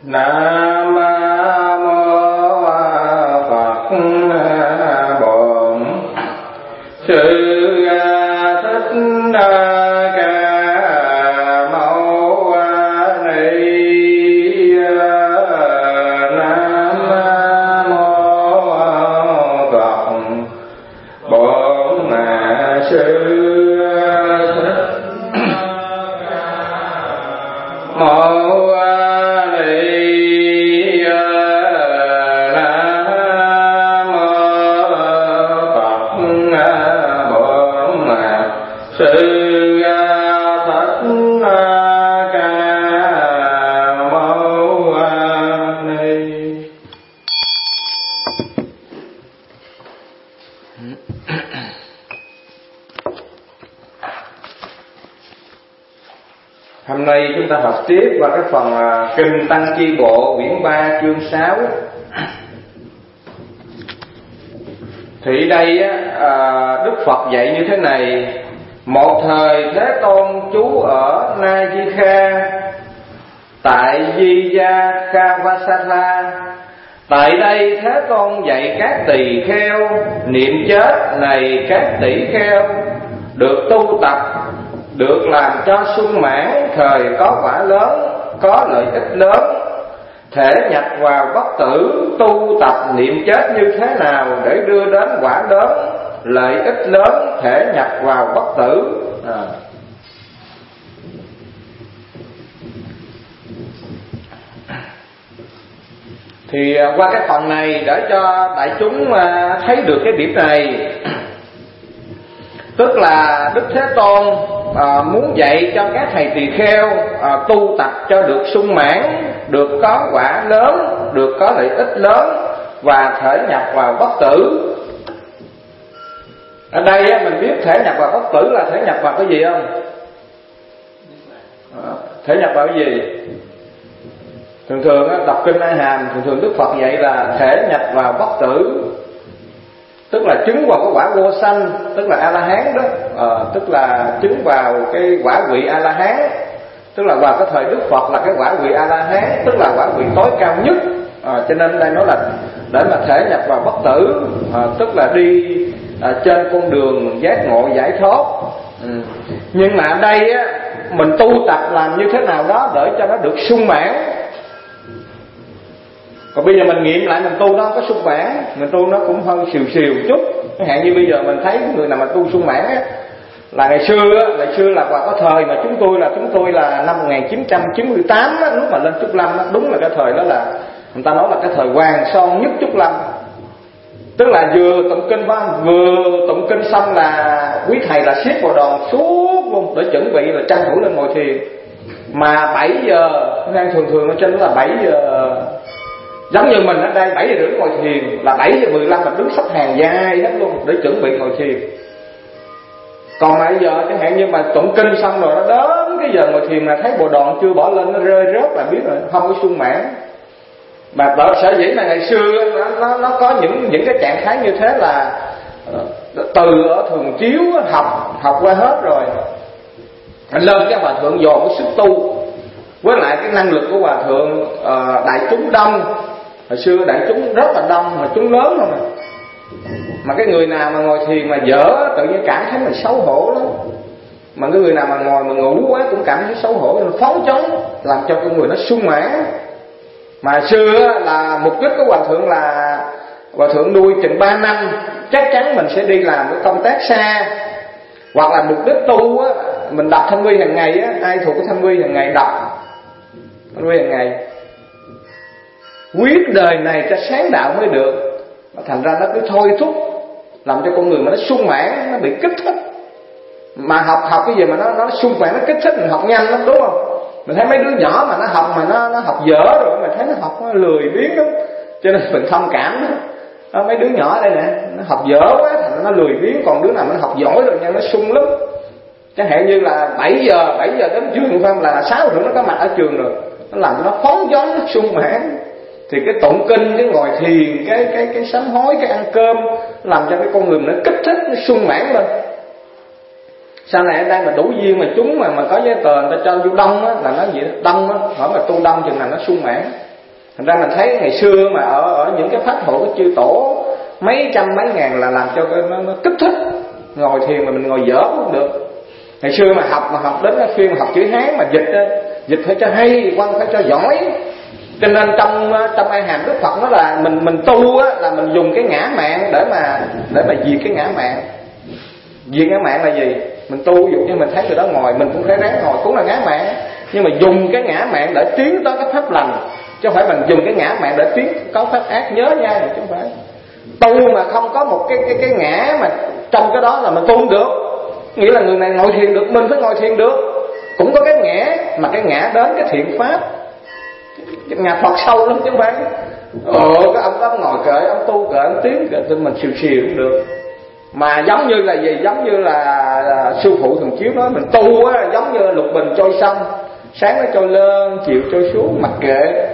Nam mô Phật Bổn Sư Thích Ca Mâu Ni. Nam mô Phật Bổn Sư Hôm nay chúng ta học tiếp qua cái phần Kinh Tăng Chi Bộ quyển 3 chương 6. Thì đây Đức Phật dạy như thế này: một thời Thế Tôn trú ở Na Di Kha tại Di Gia Khavasatha. Tại đây Thế Tôn dạy các tỳ kheo niệm chết này. Các tỳ kheo được tu tập, được làm cho sung mãn, thời có quả lớn, có lợi ích lớn, thể nhập vào bất tử. Tu tập niệm chết như thế nào để đưa đến quả lớn, lợi ích lớn, thể nhập vào bất tử? Thì qua cái phần này để cho đại chúng thấy được cái điểm này, tức là Đức Thế Tôn muốn dạy cho các thầy tỳ kheo tu tập cho được sung mãn, được có quả lớn, được có lợi ích lớn và thể nhập vào bất tử. Ở đây mình biết thể nhập vào bất tử là thể nhập vào cái gì không? Thể nhập vào cái gì? Thường thường đọc kinh A Hàm, thường Đức Phật dạy là thể nhập vào bất tử, tức là chứng vào cái quả vô sanh, tức là A La Hán đó, tức là chứng vào cái quả vị A La Hán, tức là vào cái thời Đức Phật là cái quả vị A La Hán, tức là quả vị tối cao nhất. Cho nên đây nói là để mà thể nhập vào bất tử, tức là đi trên con đường giác ngộ giải thoát. Nhưng mà ở đây mình tu tập làm như thế nào đó để cho nó được sung mãn. Còn bây giờ mình nghiệm lại mình tu nó không có sung mãn, mình tu nó cũng hơi xìu chút. Chẳng hạn như bây giờ mình thấy người nào mà tu sung mãn là ngày xưa là vào cái thời mà chúng tôi là năm 1998 lúc mà lên Trúc Lâm đúng là cái thời đó là người ta nói là cái thời hoàng son nhất Trúc Lâm. Tức là vừa tụng kinh xong là quý thầy là siết vào đòn suốt luôn để chuẩn bị là tranh thủ lên ngồi thiền. Mà 7 giờ thường ở trên đó là 7 giờ, giống như mình ở đây 7 giờ rưỡi ngồi thiền là 7 giờ 15 là đứng sắp hàng dài hết luôn để chuẩn bị ngồi thiền. Còn bây giờ chẳng hạn như mà tụng kinh xong rồi nó đến cái giờ ngồi thiền mà thấy bộ đòn chưa bỏ lên nó rơi rớt là biết rồi, không có sung mãn. Mà sở dĩ là ngày xưa nó có những cái trạng thái như thế là từ ở Thường Chiếu học qua hết rồi, lên cái hòa thượng dồn cái sức tu với lại cái năng lực của hòa thượng, đại chúng đông. Hồi xưa đại chúng rất là đông mà chúng lớn không mà cái người nào mà ngồi thiền mà dở tự nhiên cảm thấy mình xấu hổ lắm. Mà cái người nào mà ngồi mà ngủ quá cũng cảm thấy xấu hổ, nên phóng chóng làm cho con người nó sung mãn. Mà xưa là mục đích của hòa thượng là hòa thượng nuôi chừng 3 năm chắc chắn mình sẽ đi làm cái công tác xa, hoặc là mục đích tu á, mình đọc Thanh Quy hàng ngày á, ai thuộc cái Thanh Quy hàng ngày đọc Thanh Quy hàng ngày, quyết đời này cho sáng đạo mới được. Thành ra nó cứ thôi thúc làm cho con người mà nó sung mãn, nó bị kích thích. Mà học cái gì mà nó sung mãn, nó kích thích mình học nhanh lắm, đúng không? Mình thấy mấy đứa nhỏ mà nó học mà nó học dở rồi, mình thấy nó học nó lười biếng lắm, cho nên mình thông cảm đó. Mấy đứa nhỏ đây nè, nó học dở quá thành nó lười biếng, còn đứa nào mà nó học giỏi rồi nha, nó sung lắm. Chẳng hạn như là 7 giờ đến trường phải không, là 6 rưỡi nó có mặt ở trường rồi, nó làm cho nó phóng gió, nó sung mãn. Thì cái tụng kinh, cái ngồi thiền, cái sám hối, cái ăn cơm làm cho cái con người nó kích thích, nó sung mãn lên. Sau này ở đây mà đủ duyên mà chúng mà có giấy tờ người ta cho vô đông á, là nói gì đó, đông á, hỏi mà tu đông chừng nào nó sung mãn. Thành ra mình thấy ngày xưa mà ở những cái pháp hội của chư tổ mấy trăm mấy ngàn là làm cho nó kích thích. Ngồi thiền mà mình ngồi dở cũng không được. Ngày xưa mà học đến cái phiên học chữ Hán mà dịch phải cho hay, văn phải cho giỏi. Cho nên trong A Hàm Đức Phật nó là mình tu á, là mình dùng cái ngã mạn để mà diệt cái ngã mạn. Diệt ngã mạn là gì? Mình tu dụ như mình thấy người đó ngồi, mình cũng phải ráng ngồi, cũng là ngã mạn. Nhưng mà dùng cái ngã mạn để tiến tới cái pháp lành, chứ không phải mình dùng cái ngã mạn để tiến có pháp ác, nhớ nha, chứ không phải. Tu mà không có một cái ngã mà trong cái đó là mình tu không được. Nghĩa là người này ngồi thiền được, mình phải ngồi thiền được. Cũng có cái ngã, mà cái ngã đến cái thiện pháp. Nhà Phật sâu lắm chứ không phải. Cái ông đó ngồi kệ, ông tu kệ, ông tiến kệ, thì mình xìu cũng được. Mà giống như là gì? Giống như là sư phụ thường chiếu nói mình tu á, giống như lục bình trôi sông, sáng nó trôi lên, chiều trôi xuống, mặc kệ.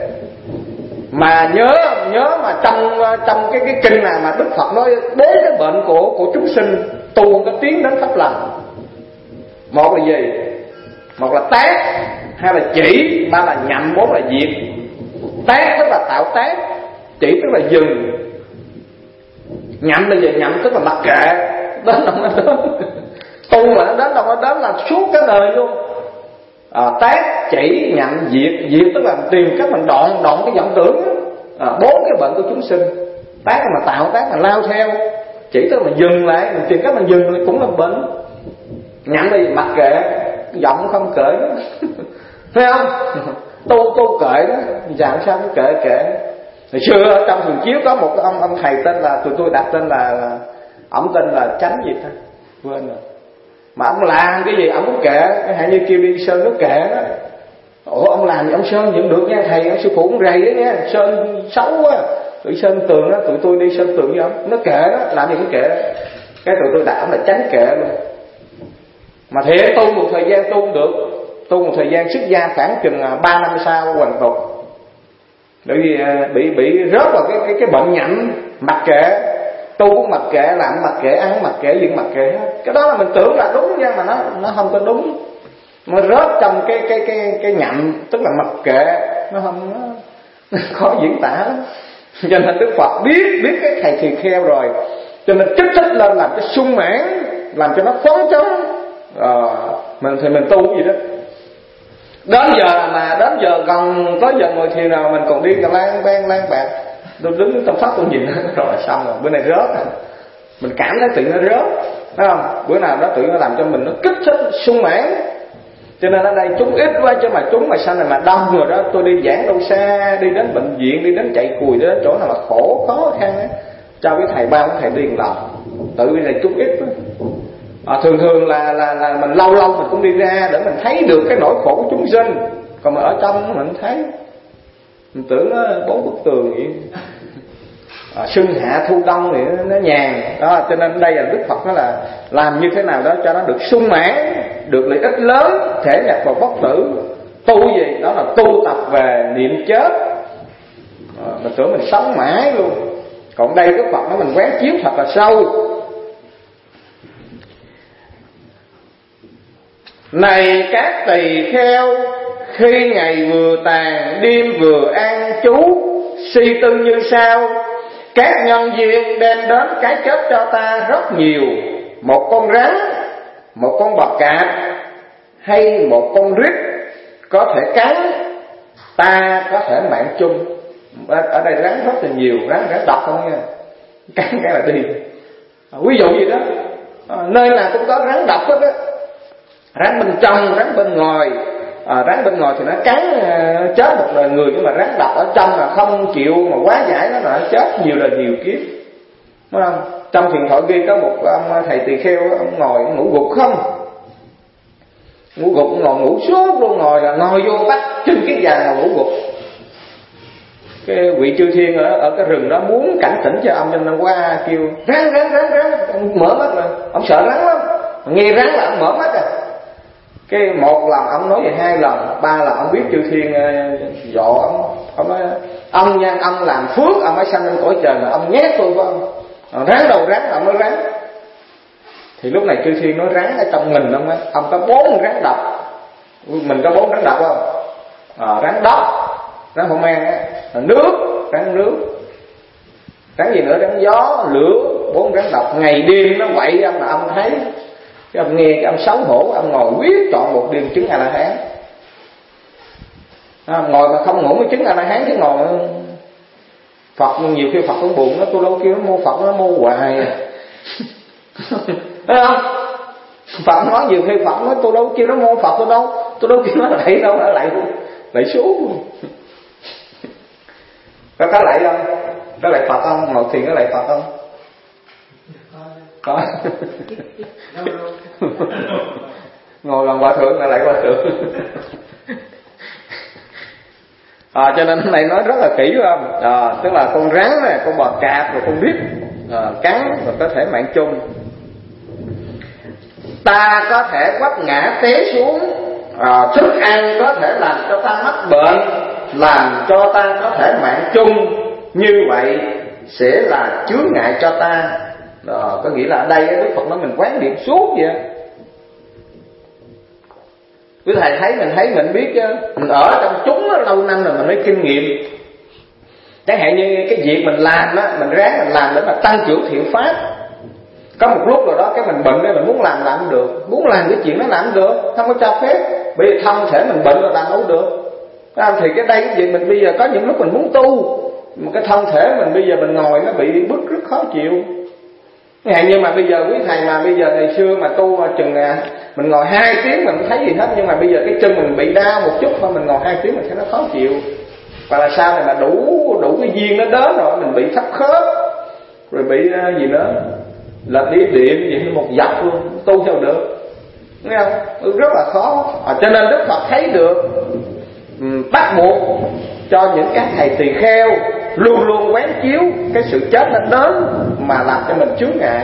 Mà nhớ mà trong cái kinh nào mà Đức Phật nói bốn cái bệnh của chúng sinh tu không có tiến đến pháp lành. Một là gì? Một là tác, hai là chỉ, ba là nhậm, bốn là diệt. Tác tức là tạo tác, chỉ tức là dừng. Nhậm là gì? Nhậm tức là mặc kệ, đến đâu nó đến. Tu mà nó đến đâu nó đến là suốt cái đời luôn. Tác, chỉ, nhậm, diệt tức là tìm cách mình đoạn cái vọng tưởng. Bốn cái bệnh của chúng sinh. Tác là tạo tác, là lao theo. Chỉ tức là dừng lại, mình tìm cách mình dừng lại cũng là bệnh. Nhậm là gì? Mặc kệ, giọng không kệ. Thấy không? Tu kệ đó, làm sao cũng kệ. Hồi xưa ở trong Thường Chiếu có một cái ông thầy tên là, tụi tôi đặt tên là ổng tên là Chánh gì ta, quên rồi. Mà ông làm cái gì ổng cũng kệ, cái hạn như kêu đi sơn nước kệ đó. Ông làm gì ông sơn vẫn được nha thầy, ông sư phụ cũng rầy đó nha, sơn xấu quá, tụi sơn tường đó, tụi tôi đi sơn tường với ông, nó kệ đó, làm gì cũng kệ. Cái tụi tôi đặt ổng là Chánh kệ luôn. Mà thiệt tu một thời gian tu không được, tu một thời gian xuất gia khoảng chừng 3 năm sau hoàn tục. Bởi vì bị rớt vào cái bệnh nhậm, mặc kệ, tu cũng mặc kệ, làm mặc kệ, ăn mặc kệ, việc mặc kệ hết. Cái đó là mình tưởng là đúng nha, mà nó không có đúng. Nó rớt trong cái nhậm, tức là mặc kệ, nó khó diễn tả lắm. Cho nên Đức Phật biết cái thầy tỳ kheo rồi, cho nên kích thích lên làm cho sung mãn, làm cho nó phấn chấn. Mình tu gì đó. Đến giờ gần tới giờ ngồi thiền nào mình còn đi cả lang bạc. Tôi đứng trong pháp tôi nhìn rồi xong rồi, bữa này rớt. Mình cảm thấy tự nó rớt, thấy không? Bữa nào đó tự nó làm cho mình nó kích thích, sung mãn. Cho nên ở đây chúng ít quá, chứ mà chúng mà sau này mà đông rồi đó, tôi đi giảng đâu xa, đi đến bệnh viện, đi đến chạy cùi, đi đến chỗ nào mà khổ khó khăn á, cho cái thầy ba thầy điền lòng. Tự vì là chúng ít quá. Thường là mình lâu mình cũng đi ra để mình thấy được cái nỗi khổ của chúng sinh. Còn mà ở trong mình thấy, mình tưởng nó 4 bức tường vậy. Xuân hạ thu đông thì nó nhàn đó. Cho nên đây là Đức Phật nó là làm như thế nào đó cho nó được sung mãn, được lợi ích lớn, thể nhập vào bất tử. Tu gì? Đó là tu tập về niệm chết. Mình tưởng mình sống mãi luôn. Còn đây Đức Phật nó mình quán chiếu thật là sâu. Này các tỳ kheo, khi ngày vừa tàn, đêm vừa an trú, suy tư như sau: các nhân duyên đem đến cái chết cho ta rất nhiều. Một con rắn, một con bọ cạp, hay một con rít có thể cắn, ta có thể mạng chung. Ở đây rắn rất là nhiều, rắn độc không nha, cắn cái là đi. Ví dụ gì đó, nơi nào cũng có rắn độc hết á. Rắn bên trong, rắn bên ngoài. Rắn bên ngoài thì nó cắn chết một đời người, nhưng mà rắn độc ở trong là không chịu mà quá giải nó là chết nhiều đời nhiều kiếp, đúng không? Trong thiền thoại ghi có một ông thầy tỳ kheo, ông ngồi ông ngủ gục không, ngủ gục, ngủ suốt luôn, ngồi vô bắt chân cái vàng mà ngủ gục. Cái vị chư thiên ở cái rừng đó muốn cảnh tỉnh cho ông, cho nên qua kêu rắn, ông mở mắt rồi, ông sợ rắn lắm, nghe rắn là ông mở mắt rồi. Cái một lần ông nói vậy, 2 lần, 3 lần ông biết chư thiên dọ ông nói ông nha, ông làm phước ông mới sanh lên cõi trời, là ông nhét tôi với ông. Rắn đầu rắn là ông nói rắn. Thì lúc này chư thiên nói rắn ở trong mình ông có 4 rắn độc, mình có 4 rắn độc không? Rắn độc, nó không mang á, nước, rắn nước, rắn gì nữa, rắn gió, lửa, 4 rắn độc, ngày đêm nó quậy ông, mà ông thấy, cái ông nghe cái ông xấu hổ, ông ngồi quyết chọn một đêm chứng A La Hán. Ngồi mà không ngủ mới chứng A La Hán, chứ ngồi Phật nhiều khi Phật cũng buồn, nó tôi đâu kêu nó mô Phật, nó mô hoài thấy không? Phật nói nhiều khi Phật nói tôi đâu kêu nó mô Phật, tôi đâu kêu nó lạy đâu, nó lạy xuống. Có lạy không? Có lạy Phật không? Ngồi thiền có lạy Phật không? Có. Ngồi làm hòa thượng là lạy hòa thượng. Cho nên cái này nói rất là kỹ không? Tức là con rắn này, con bò cạp, rồi con rít cắn, rồi có thể mạng chung. Ta có thể quắp ngã té xuống, thức ăn có thể làm cho ta mắc bệnh, làm cho ta có thể mạng chung, như vậy sẽ là chướng ngại cho ta. Có nghĩa là ở đây Đức Phật nói mình quán niệm suốt vậy. Quý thầy thấy mình biết chứ, mình ở trong chúng lâu năm rồi mình mới kinh nghiệm. Chẳng hạn như cái việc mình làm á, mình ráng mình làm để mà tăng trưởng thiện pháp. Có một lúc rồi đó cái mình bệnh, mình muốn làm không được, muốn làm cái chuyện nó làm không được, không có cho phép. Bởi vì thân thể mình bệnh rồi làm đâu được. Thì cái đây cái việc mình bây giờ có những lúc mình muốn tu, mà cái thân thể mình bây giờ mình ngồi nó bị bức rất khó chịu. Nhưng mà bây giờ quý thầy mà bây giờ ngày xưa mà tu mà chừng mình ngồi 2 tiếng mình không thấy gì hết, nhưng mà bây giờ cái chân mình bị đau một chút thôi, mình ngồi 2 tiếng mình thấy nó khó chịu. Và là sau này mà đủ cái duyên nó đến rồi, mình bị thấp khớp, rồi bị gì nữa, là đi điện gì một dọc luôn, tu theo được, nghe không? Rất là khó. Cho nên Đức Phật thấy được bắt buộc cho những các thầy tỳ kheo luôn luôn quán chiếu cái sự chết nó đến mà làm cho mình chướng ngại.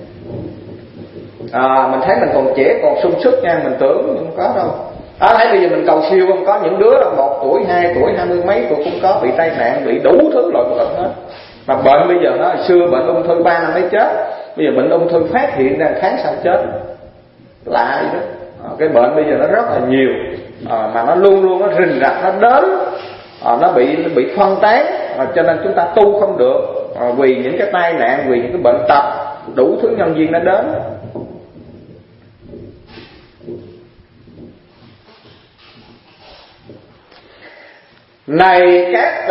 Mình thấy mình còn trẻ còn sung sức nha, mình tưởng không có đâu. Thấy bây giờ mình cầu siêu không, có những đứa là 1 tuổi, 2 tuổi, 20 mấy tuổi cũng có bị tai nạn, bị đủ thứ loại bệnh hết. Mà bệnh bây giờ nó hồi xưa bệnh ung thư 3 năm mới chết, bây giờ bệnh ung thư phát hiện ra tháng sau chết, lạ vậy đó. Cái bệnh bây giờ nó rất là nhiều, mà nó luôn luôn nó rình rập, nó đến, nó bị phân tán, cho nên chúng ta tu không được, vì những cái tai nạn, vì những cái bệnh tật, đủ thứ nhân duyên nó đến. Này các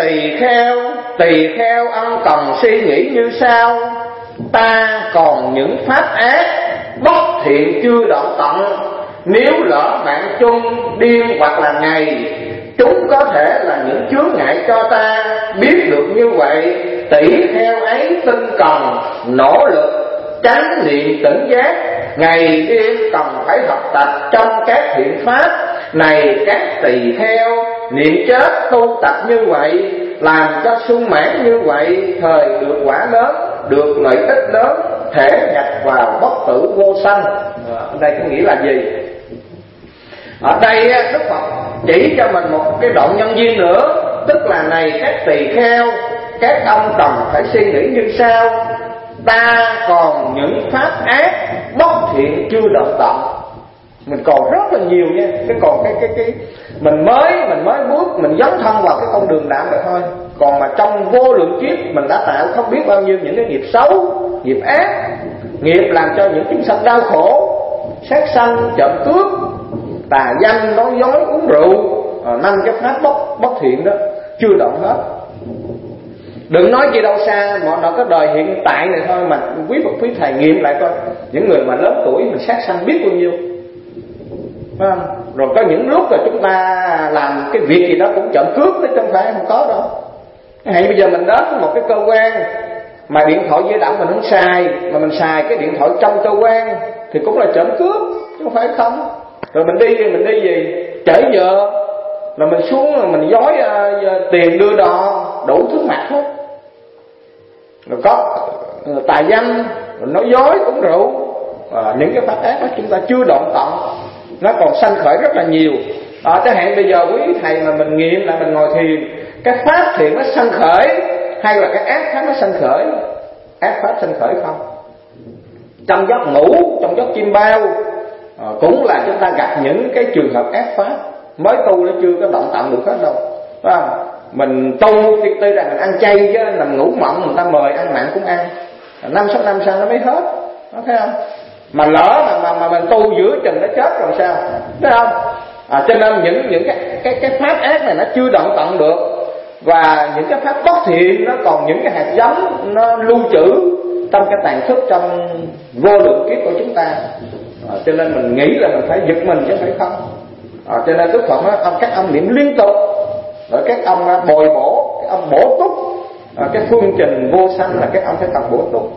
tỳ kheo ông cần suy nghĩ như sau: ta còn những pháp ác bất thiện chưa đoạn tận, nếu lỡ mạng chung đêm hoặc là ngày, chúng có thể là những chướng ngại cho ta. Biết được như vậy, tỷ kheo ấy tinh cần nỗ lực chánh niệm tỉnh giác, ngày đêm cần phải học tập trong các thiện pháp. Này các tỳ kheo, niệm chết tu tập như vậy, làm cho sung mãn như vậy, thời được quả lớn, được lợi ích lớn, thể nhập vào bất tử vô sanh. Đây có nghĩa là gì? Ở đây Đức Phật chỉ cho mình một cái đoạn nhân duyên nữa, tức là này các tỳ kheo, các ông cần phải suy nghĩ như sau: ta còn những pháp ác bất thiện chưa đoạn tận. Mình còn rất là nhiều nha, còn cái mình mới bước, mình dấn thân vào cái con đường đạo này thôi. Còn mà trong vô lượng kiếp mình đã tạo không biết bao nhiêu những cái nghiệp xấu, nghiệp ác, nghiệp làm cho những chúng sanh đau khổ, sát sanh, trộm cướp, tà dâm, nói dối, uống rượu, 5 cái pháp bất thiện đó chưa đoạn hết. Đừng nói gì đâu xa, mọi nó có đời hiện tại này thôi mà quý thầy nghiệm lại coi, những người mà lớn tuổi mình sát sanh biết bao nhiêu, phải không? Rồi có những lúc là chúng ta làm cái việc gì đó cũng trộm cướp đấy, không phải không có đâu. Hay bây giờ mình đến một cái cơ quan mà điện thoại di động mình không xài, mà mình xài cái điện thoại trong cơ quan thì cũng là trộm cướp, chứ không phải không. Rồi mình đi gì trễ giờ, rồi mình xuống rồi mình dối tiền đưa đò đủ thứ mặt hết. Rồi có tà dâm, rồi nói dối, uống rượu, những cái pháp ác đó chúng ta chưa đoạn tận, nó còn sanh khởi rất là nhiều. Chẳng hạn bây giờ quý thầy mà mình nghiệm là mình ngồi thiền, cái pháp thiện nó sanh khởi hay là cái ác pháp nó sanh khởi? Ác pháp sanh khởi không? Trong giấc ngủ, trong giấc chim bao, cũng là chúng ta gặp những cái trường hợp ác pháp. Mới tu nó chưa có động tận được hết đâu, phải không? mình tu tuy rằng mình ăn chay chứ nằm ngủ mộng người ta mời ăn mặn cũng ăn, 5-6 năm sau nó mới hết, nó thấy không? Mà lỡ mà mình tu giữa chừng nó chết rồi sao, thấy không? Cho nên những cái pháp ác này nó chưa động tận được, và những cái pháp bất thiện nó còn những cái hạt giống nó lưu trữ trong cái tàn thức, trong vô lượng kiếp của chúng ta. Cho nên mình nghĩ là mình phải giật mình chứ phải không. Cho nên Đức Phật nói các ông niệm liên tục, rồi các ông bồi bổ, các ông bổ túc cái phương trình vô sanh là các ông phải tập bổ túc.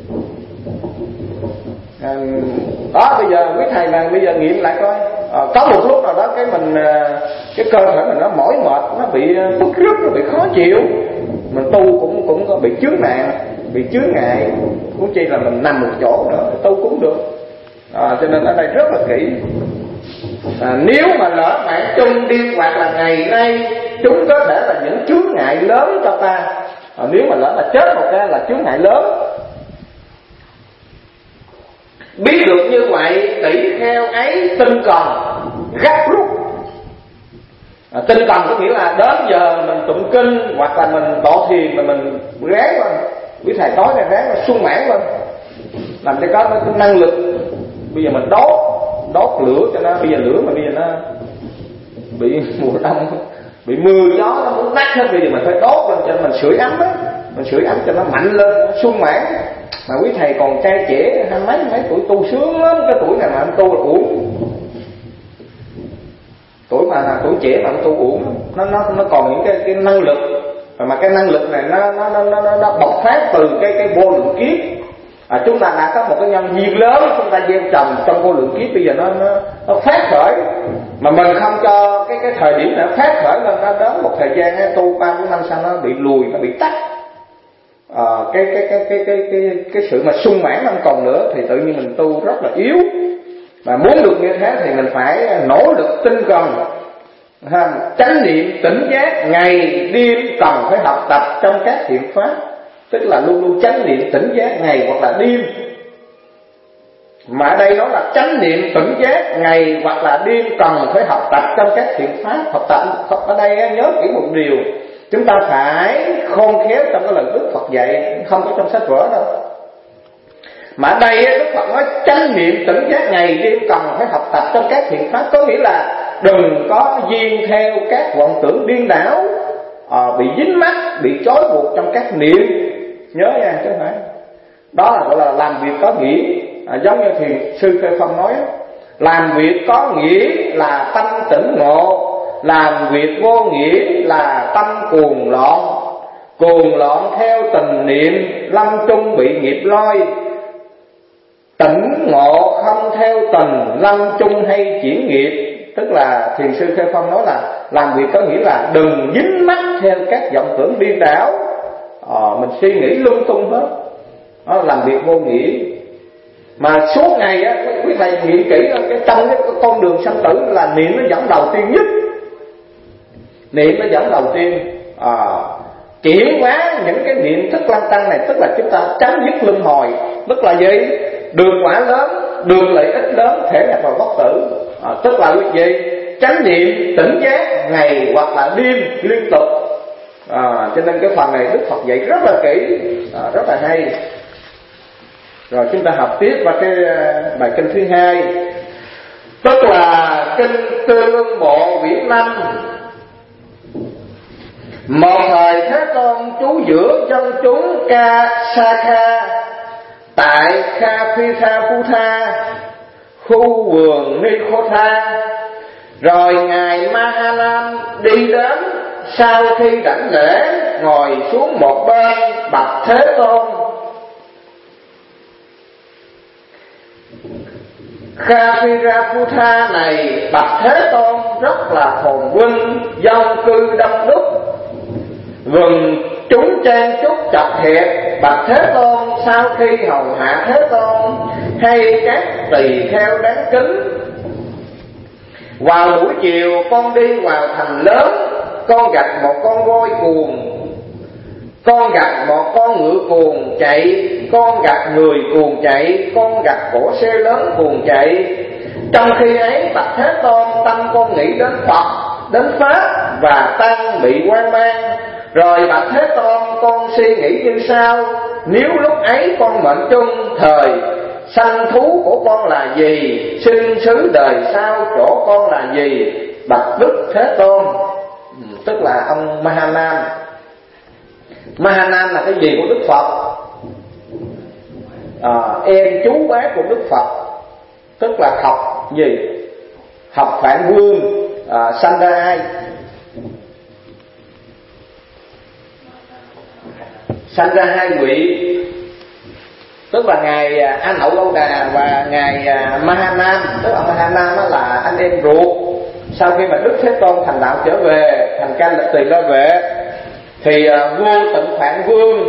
Đó, bây giờ quý thầy mà bây giờ nghiệm lại coi, có một lúc nào đó cái mình cái cơ thể mình nó mỏi mệt, nó bị bứt rứt, nó bị khó chịu, mình tu cũng có bị chướng nạn, bị chướng ngại, huống chi là mình nằm một chỗ nữa tu cũng được. Cho nên ở đây rất là kỹ. Nếu mà lỡ mạng chung đi hoặc là ngày nay chúng có thể là những chướng ngại lớn cho ta, nếu mà lỡ mà chết một cái là chướng ngại lớn. Biết được như vậy, tỷ kheo ấy tinh cần gấp rút. Tinh cần có nghĩa là đến giờ mình tụng kinh hoặc là mình tọa thiền mà mình ráng lên, quý thầy nói là ráng là sung mãn lên, làm cho có cái năng lực. Bây giờ mình đốt lửa cho nó, bây giờ lửa mà bây giờ nó bị mùa đông, bị mưa gió nó muốn tắt hết, bây giờ mình phải đốt lên cho mình sưởi ấm á, mình sưởi ấm cho nó mạnh lên, sung mãn. Mà quý thầy còn trai trẻ hai mấy tuổi tu sướng lắm, cái tuổi này mà anh tu là uổng. Tuổi trẻ mà anh tu uổng, nó còn những cái năng lực, mà cái năng lực này nó bộc phát từ cái vô lượng kiếp. Chúng ta đã có một cái nhân duyên lớn, chúng ta gieo trồng trong vô lượng kiếp, bây giờ nó phát khởi, mà mình không cho cái thời điểm này phát khởi lên, nó đến một thời gian tu 3-4 năm sau nó bị lùi, nó bị tắt. Cái sự mà sung mãn không còn nữa thì tự nhiên mình tu rất là yếu. Mà muốn được như thế thì mình phải nỗ lực tinh cần, chánh niệm tỉnh giác, ngày đêm cần phải học tập trong các thiện pháp, tức là luôn luôn chánh niệm tỉnh giác ngày hoặc là đêm. Mà ở đây nó là chánh niệm tỉnh giác ngày hoặc là đêm cần phải học tập trong các thiện pháp. Học tập ở đây nhớ kỹ một điều, chúng ta phải khôn khéo trong cái lời Đức Phật dạy, không có trong sách vở đâu. Mà ở đây Đức Phật nói chánh niệm tỉnh giác ngày đêm cần phải học tập trong các thiện pháp, có nghĩa là đừng có duyên theo các vọng tưởng điên đảo, bị dính mắc, bị trói buộc trong các niệm. Nhớ nha, chứ không phải. Đó là gọi là làm việc có nghĩa. Giống như thiền sư Khê Phong nói, làm việc có nghĩa là tâm tỉnh ngộ, làm việc vô nghĩa là tâm cuồng loạn. Cuồng loạn theo tình niệm, lâm chung bị nghiệp lôi. Tỉnh ngộ không theo tình, lâm chung hay chuyển nghiệp. Tức là thiền sư Khê Phong nói là làm việc có nghĩa là đừng dính mắc theo các vọng tưởng điên đảo, mình suy nghĩ lung tung hết, đó làm việc vô nghĩa. Mà suốt ngày á, quý thầy nghĩ kỹ cái trong cái con đường sanh tử là niệm nó dẫn đầu tiên nhất. Niệm nó dẫn đầu tiên, chuyển hóa những cái niệm thức lăng tăng này, tức là chúng ta chấm dứt luân hồi. Tức là gì? Được quả lớn, được lợi ích lớn, thể nhập vào bất tử. Tức là gì? Chánh niệm tỉnh giác ngày hoặc là đêm liên tục. Cho nên cái phần này Đức Phật dạy rất là kỹ, rất là hay. Rồi chúng ta học tiếp vào cái bài kinh thứ 2, tức là kinh Tương Ưng Bộ Viễn Lâm. Một thời Thế Tôn trú giữa dân chúng Ca Sa Kha tại Kha Phi Tha Phu Tha, khu vườn Ni Khô Tha. Rồi ngài Ma Ha Nam đi đến, sau khi đảnh lễ ngồi xuống một bên bạch Thế Tôn. Kha Phi Ra Phu Tha này bạch Thế Tôn rất là phồn vinh, dân cư đông đúc, vườn chúng chen chúc chật hẹp. Bạch Thế Tôn, sau khi hầu hạ Thế Tôn hay các tỳ kheo đáng kính, vào buổi chiều con đi vào thành lớn, con gặp một con voi cuồng, con gặp một con ngựa cuồng chạy, con gặp người cuồng chạy, con gặp cỗ xe lớn cuồng chạy. Trong khi ấy bạch Thế Tôn, tâm con nghĩ đến Phật, đến Pháp, và tăng bị hoang mang. Rồi bạch Thế Tôn, con suy nghĩ như sau: nếu lúc ấy con mệnh chung, thời sanh thú của con là gì? Sinh xứ đời sau chỗ con là gì? Bạch Đức Thế Tôn, tức là ông Mahanam. Mahanam là cái gì của Đức Phật? Em chú bé của Đức Phật, tức là học gì? Học Phạn Vương sanh ra ai? Sanh ra hai vị, tức là ngài A Nậu Lâu Đà và ngài Mahanam. Tức là Mahanam là anh em ruột. Sau khi mà Đức Thế Tôn thành đạo trở về, thành Ca Lịch Tỳ La Vệ, thì vua Tịnh Phạn Vương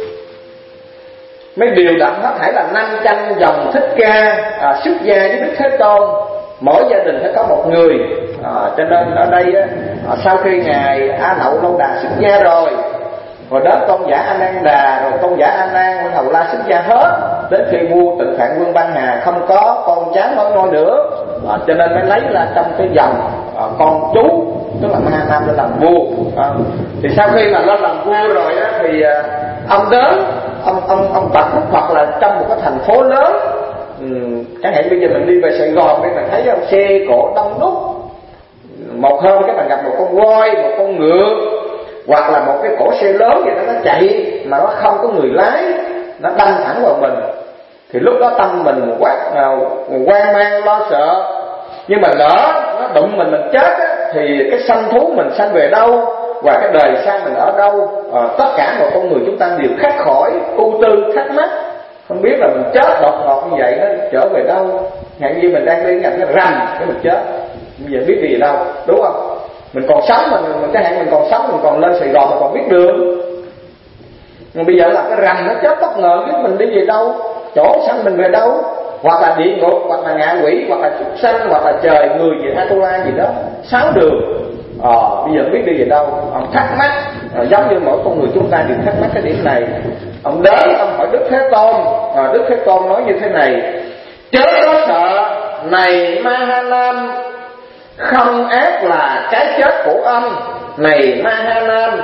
mới điều động hết thảy là 500 dòng Thích Ca xuất gia với Đức Thế Tôn. Mỗi gia đình phải có một người. Cho nên ở đây sau khi ngài A Nậu Lâu Đà xuất gia rồi đến tôn giả A Nan Đà, rồi tôn giả A Nan Nguyên Hầu La xuất gia hết, đến khi vua Tịnh Phạn Vương ban hà không có con cháu nối ngôi nữa, cho nên mới lấy ra trong cái dòng con chú, tức là Mahanam lên làm vua. Thì sau khi mà lên làm vua rồi đó, thì ông đến ông bạch Đức Phật là trong một cái thành phố lớn. Chẳng hạn bây giờ mình đi về Sài Gòn, mình thấy xe cộ đông đúc, một hôm các bạn gặp một con voi, một con ngựa, hoặc là một cái cỗ xe lớn vậy đó, nó chạy mà nó không có người lái, nó đâm thẳng vào mình, thì lúc đó tâm mình hoang mang lo sợ. Nhưng mà lỡ nó đụng mình chết á, thì cái sanh thú mình sanh về đâu, và cái đời sau mình ở đâu, tất cả mọi con người chúng ta đều khắc khỏi ưu tư thắc mắc, không biết là mình chết đột ngột như vậy nó trở về đâu. Hạng như mình đang đi ngành cái rầm cái mình chết, bây giờ biết gì đâu, đúng không? Mình còn sống, mình cái hạn mình còn sống, mình còn lên Sài Gòn mình còn biết đường. Nhưng bây giờ là cái rầm nó chết bất ngờ, biết mình đi về đâu, chỗ sanh mình về đâu, hoặc là địa ngục, hoặc là ngạ quỷ, hoặc là súc sanh, hoặc là trời người gì Atula gì đó, 6 đường. Bây giờ biết đi về đâu. Ông thắc mắc, giống như mỗi con người chúng ta đều thắc mắc cái điểm này. Ông đến ông hỏi Đức Thế Tôn, Đức Thế Tôn nói như thế này: chớ có sợ, này Mahanam, không ác là cái chết của ông. Này Mahanam,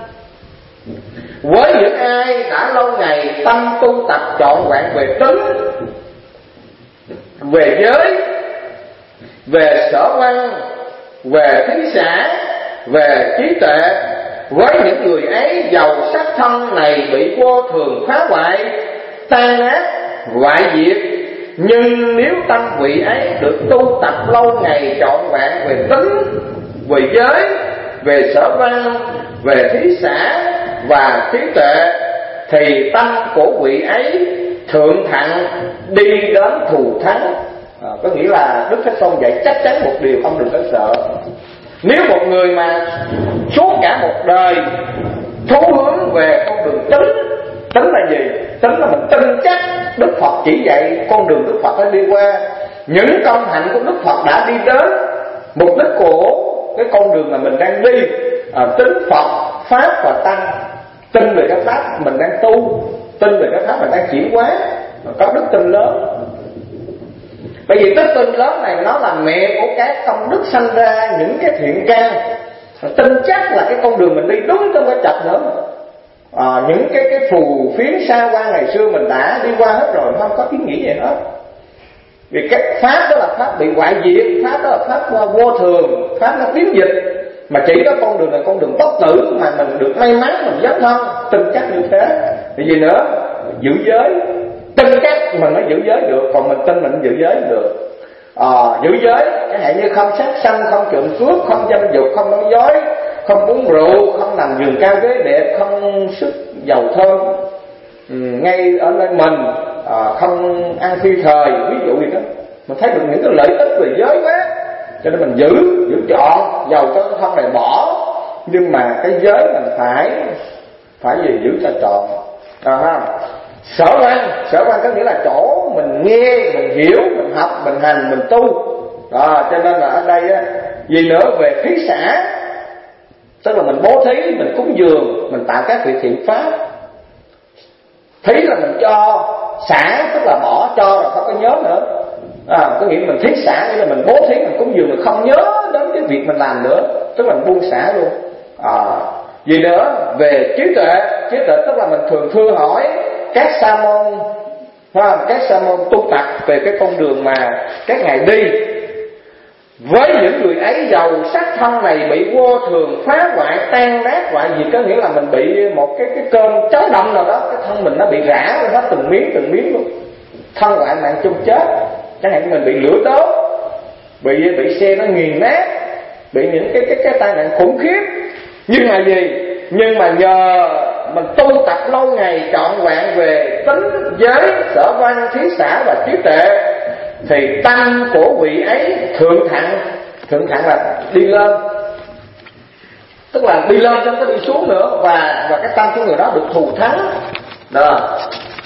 với những ai đã lâu ngày tâm tu tập trọn vẹn về tính, về giới, về sở văn, về thí xã, về trí tuệ, với những người ấy dầu sắc thân này bị vô thường phá hoại, tan nát, hoại diệt, nhưng nếu tâm vị ấy được tu tập lâu ngày trọn vẹn về tính, về giới, về sở văn, về thí xã và trí tuệ, thì tâm của vị ấy thượng thặng đi đến thù thắng. Có nghĩa là Đức Thế Tôn dạy chắc chắn một điều, không đừng có sợ. Nếu một người mà suốt cả một đời thú hướng về con đường tính, tính là gì? Tính là mình tin chắc Đức Phật chỉ dạy con đường Đức Phật đã đi qua, những công hạnh của Đức Phật đã đi đến, mục đích của cái con đường mà mình đang đi, tính Phật, Pháp và Tăng, tin về cái Pháp mình đang tu, tin về cái Pháp mình đang chuyển hóa, có đức tin lớn. Bởi vì đức tin lớn này nó là mẹ của các công đức sanh ra những cái thiện căn, tin chắc là cái con đường mình đi đúng, không có chật nữa. Những cái phù phiến xa qua ngày xưa mình đã đi qua hết rồi, không có ý nghĩa gì hết. Vì cái Pháp đó là Pháp bị hoại diệt, Pháp đó là Pháp vô thường, Pháp nó biến dịch, mà chỉ có con đường này con đường bất tử mà mình được may mắn mình dấn thân, tin chắc như thế. Thì gì nữa? Giữ giới, tin chắc mình mới giữ giới được, còn mình tin mình giữ giới được. Giữ giới chẳng hạn như không sát sanh, không trộm cướp, không dâm dục, không nói dối, không uống rượu, không nằm giường cao ghế đẹp, không sức dầu thơm ngay ở nơi mình, không ăn phi thời, ví dụ gì đó. Mình thấy được những cái lợi ích về giới quá, cho nên mình giữ chọn, dầu cho cái thân này bỏ, nhưng mà cái giới mình phải gì giữ cho trọn. Sở văn có nghĩa là chỗ mình nghe, mình hiểu, mình học, mình hành, mình tu. Cho nên là ở đây á, gì nữa về thí xã, tức là mình bố thí, mình cúng dường, mình tạo các vị thiện pháp. Thí là mình cho, xả tức là bỏ, cho rồi không có nhớ nữa. Có nghĩa mình thí xã nghĩa là mình bố thí, mình cúng dường, mình không nhớ đến cái việc mình làm nữa. tức là mình buông xả luôn. Gì nữa? Về trí tuệ tức là mình thường thưa hỏi các sa môn, các sa môn tu tập về cái con đường mà các ngài đi. Với những người ấy giàu sắc thân này bị vô thường phá hoại tan nát hoại diệt, có nghĩa là mình bị một cái cơn chấn động nào đó, cái thân mình nó bị rã lên hết từng miếng luôn, thân hoại mạng chung chết. Chẳng hạn như mình bị lửa đốt, bị xe nó nghiền nát, bị những cái tai nạn khủng khiếp. Nhưng mà gì? Nhưng mà nhờ mình tu tập lâu ngày trọn vẹn về tính giới, sở văn, thí xã và trí tuệ, thì tâm của vị ấy thượng thặng là đi lên, tức là đi lên chứ không có đi xuống nữa, và cái tâm của người đó được thù thắng đó.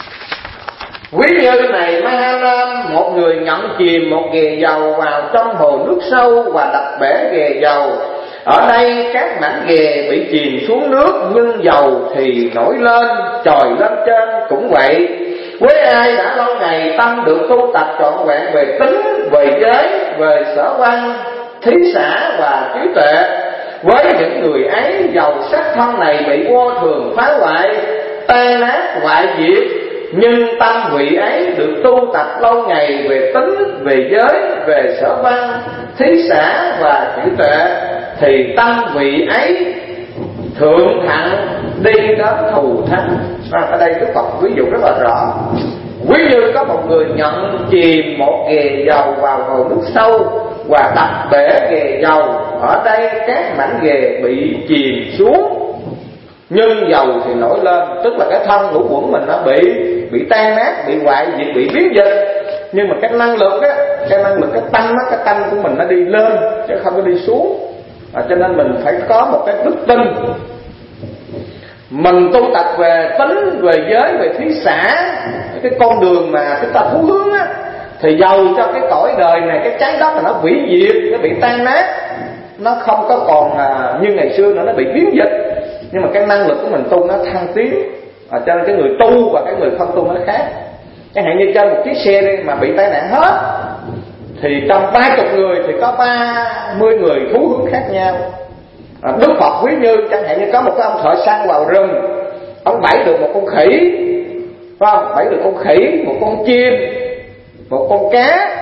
Ví như này Mahanam, một người nhận chìm một ghề dầu vào trong hồ nước sâu và đập bể ghề dầu. Ở đây các mảnh ghề bị chìm xuống nước, nhưng dầu thì nổi lên, trồi lên trên cũng vậy. Với ai đã lâu ngày tâm được tu tập trọn vẹn về tính, về giới, về sở văn, thí xã và trí tuệ, với những người ấy dầu sắc thân này bị vô thường phá hoại tan nát hoại diệt, nhưng tâm vị ấy được tu tập lâu ngày về tính, về giới, về sở văn, thí xã và trí tuệ, thì tâm vị ấy thượng thặng đi đến thù thắng. Ở đây Đức Phật ví dụ rất là rõ. Ví như có một người nhận chìm một ghề dầu vào hồ nước sâu và đập bể ghề dầu. Ở đây các mảnh ghề bị chìm xuống, nhưng dầu thì nổi lên, tức là cái thân ngũ quẩn mình nó bị tan nát, bị hoại diệt, bị biến dịch. Nhưng mà cái năng lực á, cái tâm của mình nó đi lên chứ không có đi xuống. Cho nên mình phải có một cái đức tin. Mình tu tập về tính, về giới, về thí xã, cái con đường mà chúng ta thú hướng á, thì dầu cho cái cõi đời này, cái trái đất này nó hủy diệt, nó bị tan nát, nó không có còn như ngày xưa nữa, nó bị biến dịch, nhưng mà cái năng lực của mình tu nó thăng tiến. Cho nên cái người tu và cái người không tu nó khác. Chẳng hạn như trên một chiếc xe đi mà bị tai nạn hết, thì trong 30 người thì có 30 người thú hướng khác nhau. Đức Phật ví như chẳng hạn như có một cái ông thợ săn vào rừng, ông bẫy được một con khỉ, phải không? Bẫy được con khỉ, một con chim, một con cá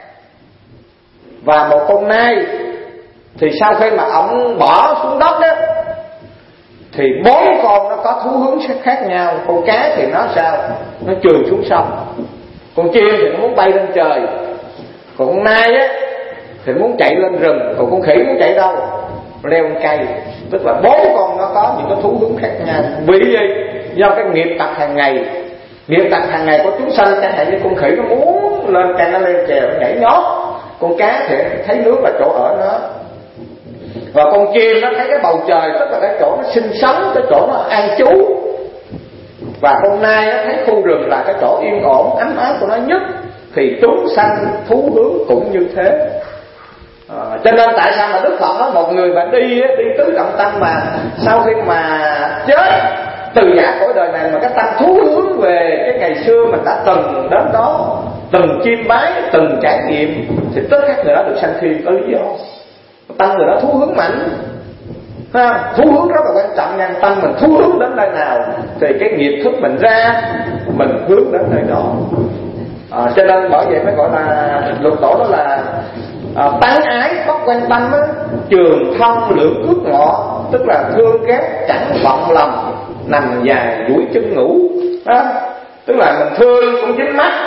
và một con nai. Thì sau khi mà ông bỏ xuống đất đó, thì 4 con nó có thú hướng khác nhau. Con cá thì nó sao? Nó trườn xuống sông. Con chim thì nó muốn bay lên trời. Còn con nai á thì muốn chạy lên rừng. Còn con khỉ muốn chạy đâu? Leo lên cây. Tức là 4 con nó có những cái thú hướng khác nhau. Vì gì? Do cái nghiệp tật hàng ngày. Nghiệp tật hàng ngày của chúng sanh, chẳng hạn như con khỉ nó muốn lên cây, nó leo trèo, nó nhảy nhót. Con cá thì thấy nước là chỗ ở nó. Và con chim nó thấy cái bầu trời, tức là cái chỗ nó sinh sống, cái chỗ nó an trú. Và con nai nó thấy khu rừng là cái chỗ yên ổn, ấm áp của nó nhất. Thì chúng sanh thú hướng cũng như thế. Cho nên tại sao mà Đức Phật nói một người mà đi tứ trọng tâm, mà sau khi mà chết từ giả cõi đời này mà cái tâm thú hướng về cái ngày xưa mình đã từng đến đó, từng chiêm bái, từng trải nghiệm, thì tất cả người đó được sanh thiên có lý do. Tâm người đó thú hướng mạnh, phải không? Thú hướng rất là quan trọng nha. Tâm mình thú hướng đến nơi nào thì cái nghiệp thức mình ra, mình hướng đến nơi đó. Cho nên bởi vậy mới gọi là lục tổ đó là tán ái bất quan tâm á, trường thông lưỡng cước ngọ, tức là thương ghét chẳng vọng lòng, nằm dài duỗi chân ngủ đó. Tức là mình thương cũng dính mắt,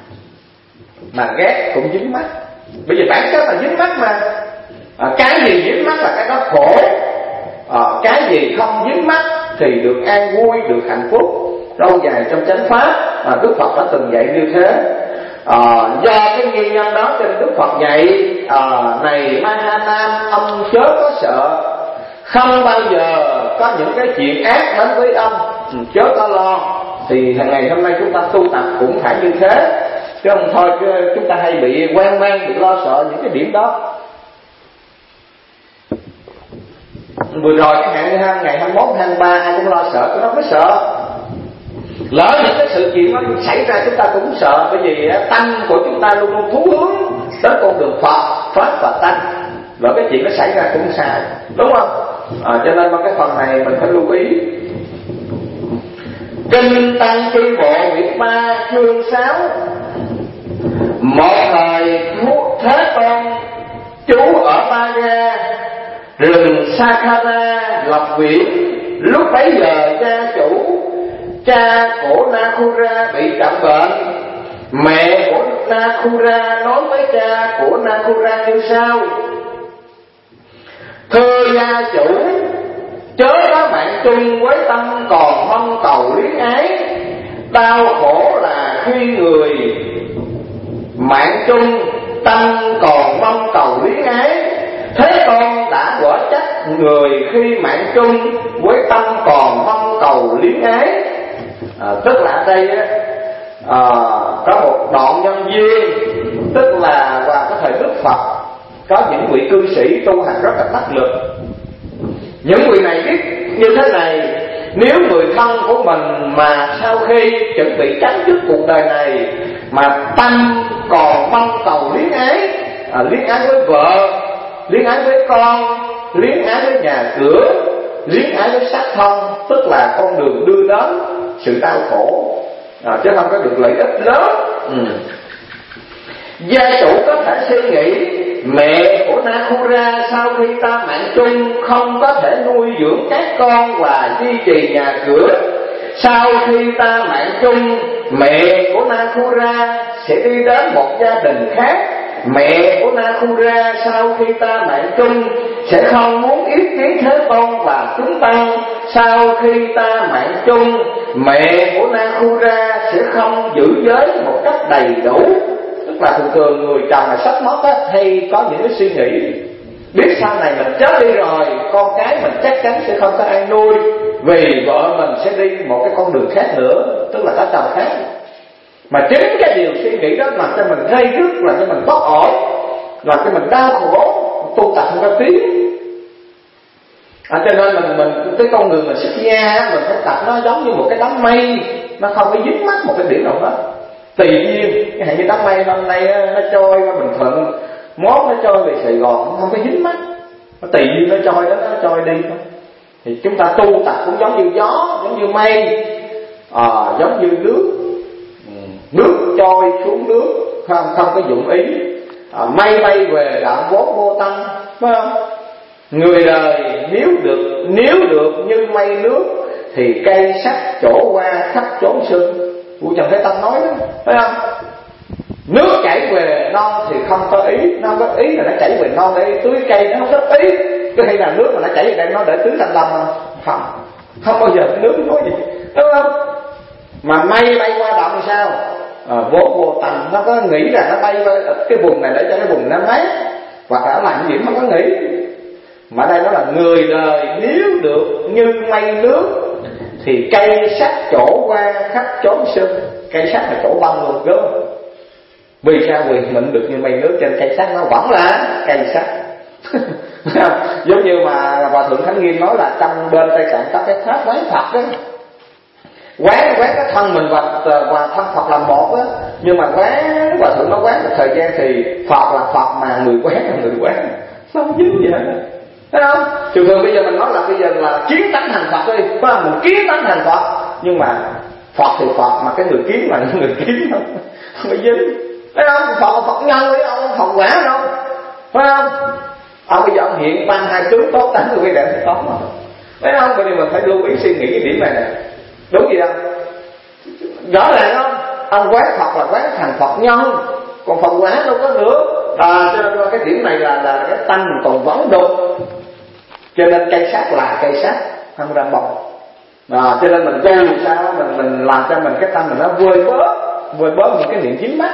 mà ghét cũng dính mắt. Bởi vì bản chất là dính mắt mà. Cái gì dính mắt là cái đó khổ, cái gì không dính mắt thì được an vui, được hạnh phúc lâu dài trong chánh pháp. Đức Phật đã từng dạy như thế. Do cái nguyên nhân đó cho nên Đức Phật dạy này Mahanam, ông chớ có sợ, không bao giờ có những cái chuyện ác đến với ông, chớ có lo. Thì hàng ngày hôm nay chúng ta tu tập cũng phải như thế, chứ không thôi chúng ta hay bị hoang mang, bị lo sợ những cái điểm đó. Vừa rồi cái hạn như ngày 21, 23 ai cũng lo sợ, tôi đâu có sợ. Lỡ những cái sự kiện nó xảy ra chúng ta cũng sợ, bởi vì tâm của chúng ta luôn luôn thú hướng đến con đường Phật, Pháp và Tăng. rồi cái chuyện nó xảy ra cũng sai, đúng không? Cho nên cái phần này mình phải lưu ý. Kinh Tăng Chi Bộ Quyển 3 chương 6. Một thời Thế Tôn trú ở Ba Ga, rừng Sakhara lập viện. Lúc bấy giờ cha của Nakhura bị trọng bệnh. Mẹ của Nakhura nói với cha của Nakhura như sau: thưa gia chủ, chớ có mạng chung với tâm còn mong cầu luyến ái. Đau khổ là khi người mạng chung tâm còn mong cầu luyến ái. Thế Tôn đã quả trách người khi mạng chung với tâm còn mong cầu luyến ái. Tức là ở đây có một đoạn nhân duyên, tức là vào cái thời Đức Phật có những vị cư sĩ tu hành rất là đắc lực. Những vị này biết như thế này: nếu người thân của mình mà sau khi chuẩn bị chấm dứt cuộc đời này mà tâm còn mong cầu luyến ái, luyến ái với vợ, luyến ái với con, luyến ái với nhà cửa, luyến ái với xác thân, tức là con đường đưa đến sự đau khổ, chứ không có được lợi ích lớn. Gia chủ có thể suy nghĩ: mẹ của Nakhura sau khi ta mạng chung không có thể nuôi dưỡng các con và duy trì nhà cửa. Sau khi ta mạng chung, mẹ của Nakhura sẽ đi đến một gia đình khác. Mẹ của Nakhura sau khi ta mạng chung sẽ không muốn ý kiến Thế Tôn và chúng tăng. Sau khi ta mạng chung, mẹ của Nakhura sẽ không giữ giới một cách đầy đủ. Tức là thường người chồng mà sắp mất á, hay có những cái suy nghĩ biết sau này mình chết đi rồi, con cái mình chắc chắn sẽ không có ai nuôi, vì vợ mình sẽ đi một cái con đường khác nữa, tức là có chồng khác. Mà chính cái điều suy nghĩ đó làm cho mình gây rứt, làm cho mình bất ổn, làm cho mình đau khổ, tu tập không có tiếng. Cho nên mình cái con người mình xuất gia, mình phải tập nó giống như một cái đám mây, nó không có dính mắc một cái điểm nào hết. Tùy nhiên, cái như đám mây hôm nay nó trôi qua Bình Thuận, mốt nó trôi về Sài Gòn, không có dính mắc. Nó tùy nhiên nó trôi đó, nó trôi đi thôi. Thì chúng ta tu tập cũng giống như gió, giống như mây, giống như nước. Nước trôi xuống nước, không có dụng ý. Mây bay về đạo vốn vô tâm, phải không? Người đời nếu được như mây nước thì cây sắc trổ qua khắp chốn sương. Vua Trần Thế Tông nói đó, phải không? Nước chảy về non thì không có ý, nó không có ý là nó chảy về non để tưới cây, nó không có ý. Cái hay là nước mà nó chảy về đây nó để tưới thanh long không? Không bao giờ nước nói gì, đúng không? Mà mây bay qua động sao? Vốn vô tầm, nó có nghĩ là nó bay qua cái vùng này để cho cái vùng nó mát, hoặc là nó làm gì không có nghĩ. Mà đây nó là người đời nếu được như mây nước thì cây sắc trổ qua khắp chốn sương. Cây sắc là trổ băng luôn, đúng không? Vì sao? Vì mình được như mây nước trên cây sắc nó vẫn là cây sắc. Giống như mà Hòa Thượng Khánh Nghiêm nói là trong bên Tây Tạng có cái pháp quán Phật đó. Quán cái thân mình và thân Phật là một á, nhưng mà Hòa Thượng nó quán một thời gian thì Phật là Phật mà người quán là người quán, không dính gì hết. Thấy không? Thường bây giờ mình nói là bây giờ là kiến tánh thành Phật đi, phải không? Mình kiến tánh thành Phật, nhưng mà Phật thì Phật, mà cái người kiến là người kiến không có dính. Thấy không? Phật là Phật nhân đấy, ông Phật quả đâu, phải không? Ông bây giờ ông hiện ban hai tướng tốt tánh người đẹp thì tốt mà, thấy không? Bởi vì mình phải lưu ý suy nghĩ cái điểm này nè, đúng gì không? Rõ ràng không? Ông quán Phật là quán thành Phật nhân, còn Phật quả đâu có nữa. Cho nên cái điểm này là cái tâm mình còn vấn đục. Cho nên cây sắc là cây sắc, không ra bồng. Cho nên mình tu sao mình làm cho mình cái tâm mình nó vơi bớt những cái niệm dính mắc.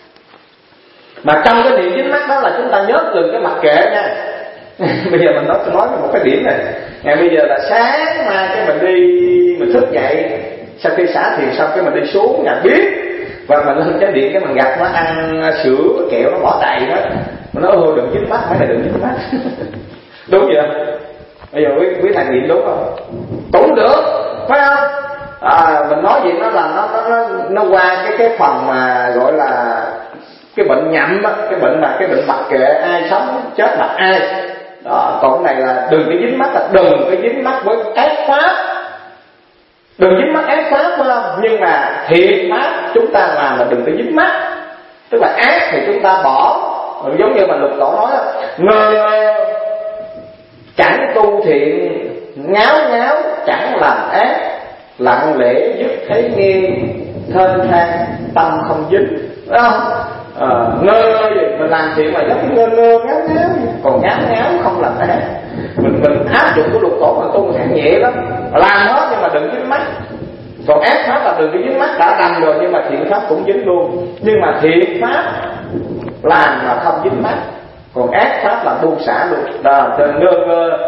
Mà trong cái niệm dính mắc đó là chúng ta nhớ từng cái mặc kệ nha. Bây giờ mình nói một cái điểm này. Ngày bây giờ là sáng mai cái mình thức dậy, sau khi xả thiền xong cái mình đi xuống nhà bếp, và mình lên chánh điện cái mình gặp nó ăn sữa kẹo nó bỏ đầy hết, mình nói ôi đừng dính mắt, mấy này đừng dính mắt. Đúng vậy? Bây giờ quý thầy nghiệm đúng không? Cũng được, phải không? Mình nói gì nó là nó qua cái phần mà gọi là cái bệnh nhậm á, cái bệnh là cái bệnh mặc kệ ai sống chết mặc ai đó. Còn cái này là đừng cái dính mắc, là đừng cái dính mắc với ác pháp, đừng dính mắc ác pháp phải không? Nhưng mà thiện pháp chúng ta làm là đừng có dính mắc, tức là ác thì chúng ta bỏ. Giống như mà Lục Tổ nói ngơ chẳng tu thiện, ngáo ngáo chẳng làm ác, lặng lẽ dứt thấy nghiêng, thênh thang tâm không dính, đúng không? Ngơ gì mình làm chuyện mà giống ngơ ngơ ngáo ngáo, còn ngáo ngáo không làm ác. Mình áp dụng của Lục Tổ mà tu sẽ nhẹ lắm, làm hết nhưng mà đừng dính mắt. Còn ác pháp là đừng có dính mắt, đã làm rồi nhưng mà thiện pháp cũng dính luôn. Nhưng mà thiện pháp làm mà không dính mắt, còn ác pháp là buông xả luôn đó, cho nên ngơ ngơ.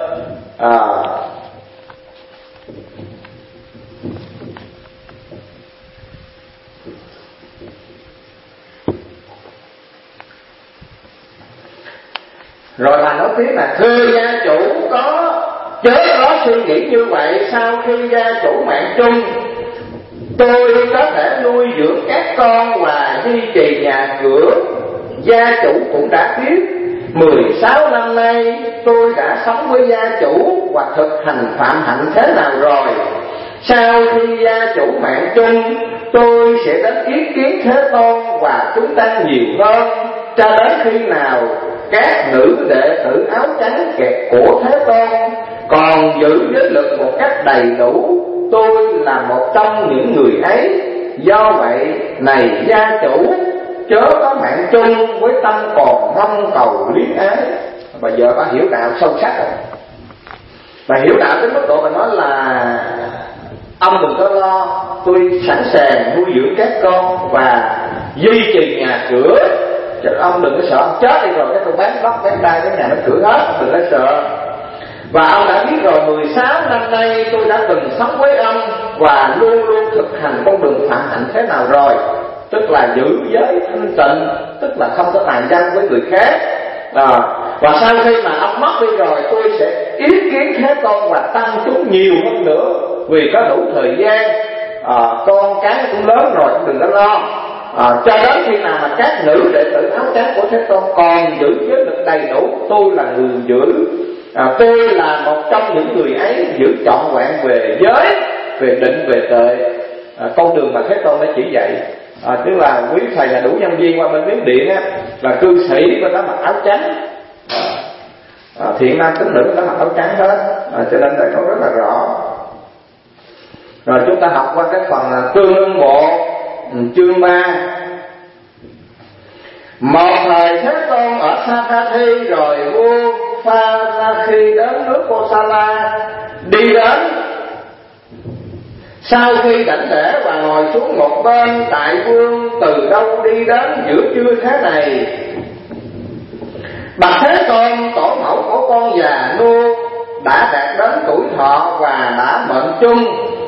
Rồi là nói tiếp là thưa gia chủ chớ có suy nghĩ như vậy. Sau khi gia chủ mạng chung, tôi có thể nuôi dưỡng các con và duy trì nhà cửa. Gia chủ cũng đã biết 16 năm nay tôi đã sống với gia chủ và thực hành phạm hạnh thế nào rồi. Sau khi gia chủ mạng chung, tôi sẽ đến ý kiến Thế Tôn và chúng ta nhiều hơn, cho đến khi nào các nữ đệ tử áo trắng kẹt của Thế Tôn còn giữ giới lực một cách đầy đủ, tôi là một trong những người ấy. Do vậy này gia chủ, chớ có mạng chung với tâm còn mong cầu luyến ái. Bây giờ bà hiểu đạo sâu sắc rồi. Bà hiểu đạo đến mức độ bà nói là ông đừng có lo, tôi sẵn sàng nuôi dưỡng các con và duy trì nhà cửa. Chứ ông đừng có sợ ông chết đi rồi cái tôi bán đất bán đai cái nhà nó cửa hết, đừng có sợ. Và ông đã biết rồi 16 năm nay tôi đã từng sống với ông và luôn luôn thực hành con đường phạm hạnh thế nào rồi. Tức là giữ giới thanh tịnh, tức là không có tàn dâm với người khác. Và sau khi mà ông mất đi rồi, tôi sẽ ý kiến Thế Tôn và tăng chúng nhiều hơn nữa, vì có đủ thời gian. Con cái cũng lớn rồi, cũng đừng có lo. Cho đến khi nào mà các nữ đệ tử áo trắng của Thế Tôn còn giữ giới lực đầy đủ, tôi là người giữ. Tôi là một trong những người ấy giữ trọn vẹn về giới, về định, về tuệ, con đường mà Thế Tôn đã chỉ dạy. Tức là quý thầy là đủ nhân viên qua bên Miến Điện á, là cư sĩ bên đó mặc áo trắng, thiện nam tín nữ đó mặc áo trắng hết, cho nên đây nó rất là rõ. Rồi chúng ta học qua cái phần Tương Ưng Bộ chương 3. Một thời Thế Tôn ở Savatthi, rồi vua Phanakhi đến nước Kosala đi đến. Sau khi đảnh lễ và ngồi xuống một bên, đại vương từ đâu đi đến giữa trưa thế này? Bạch Thế Tôn, tổ mẫu của con già nua đã đạt đến tuổi thọ và đã mệnh chung.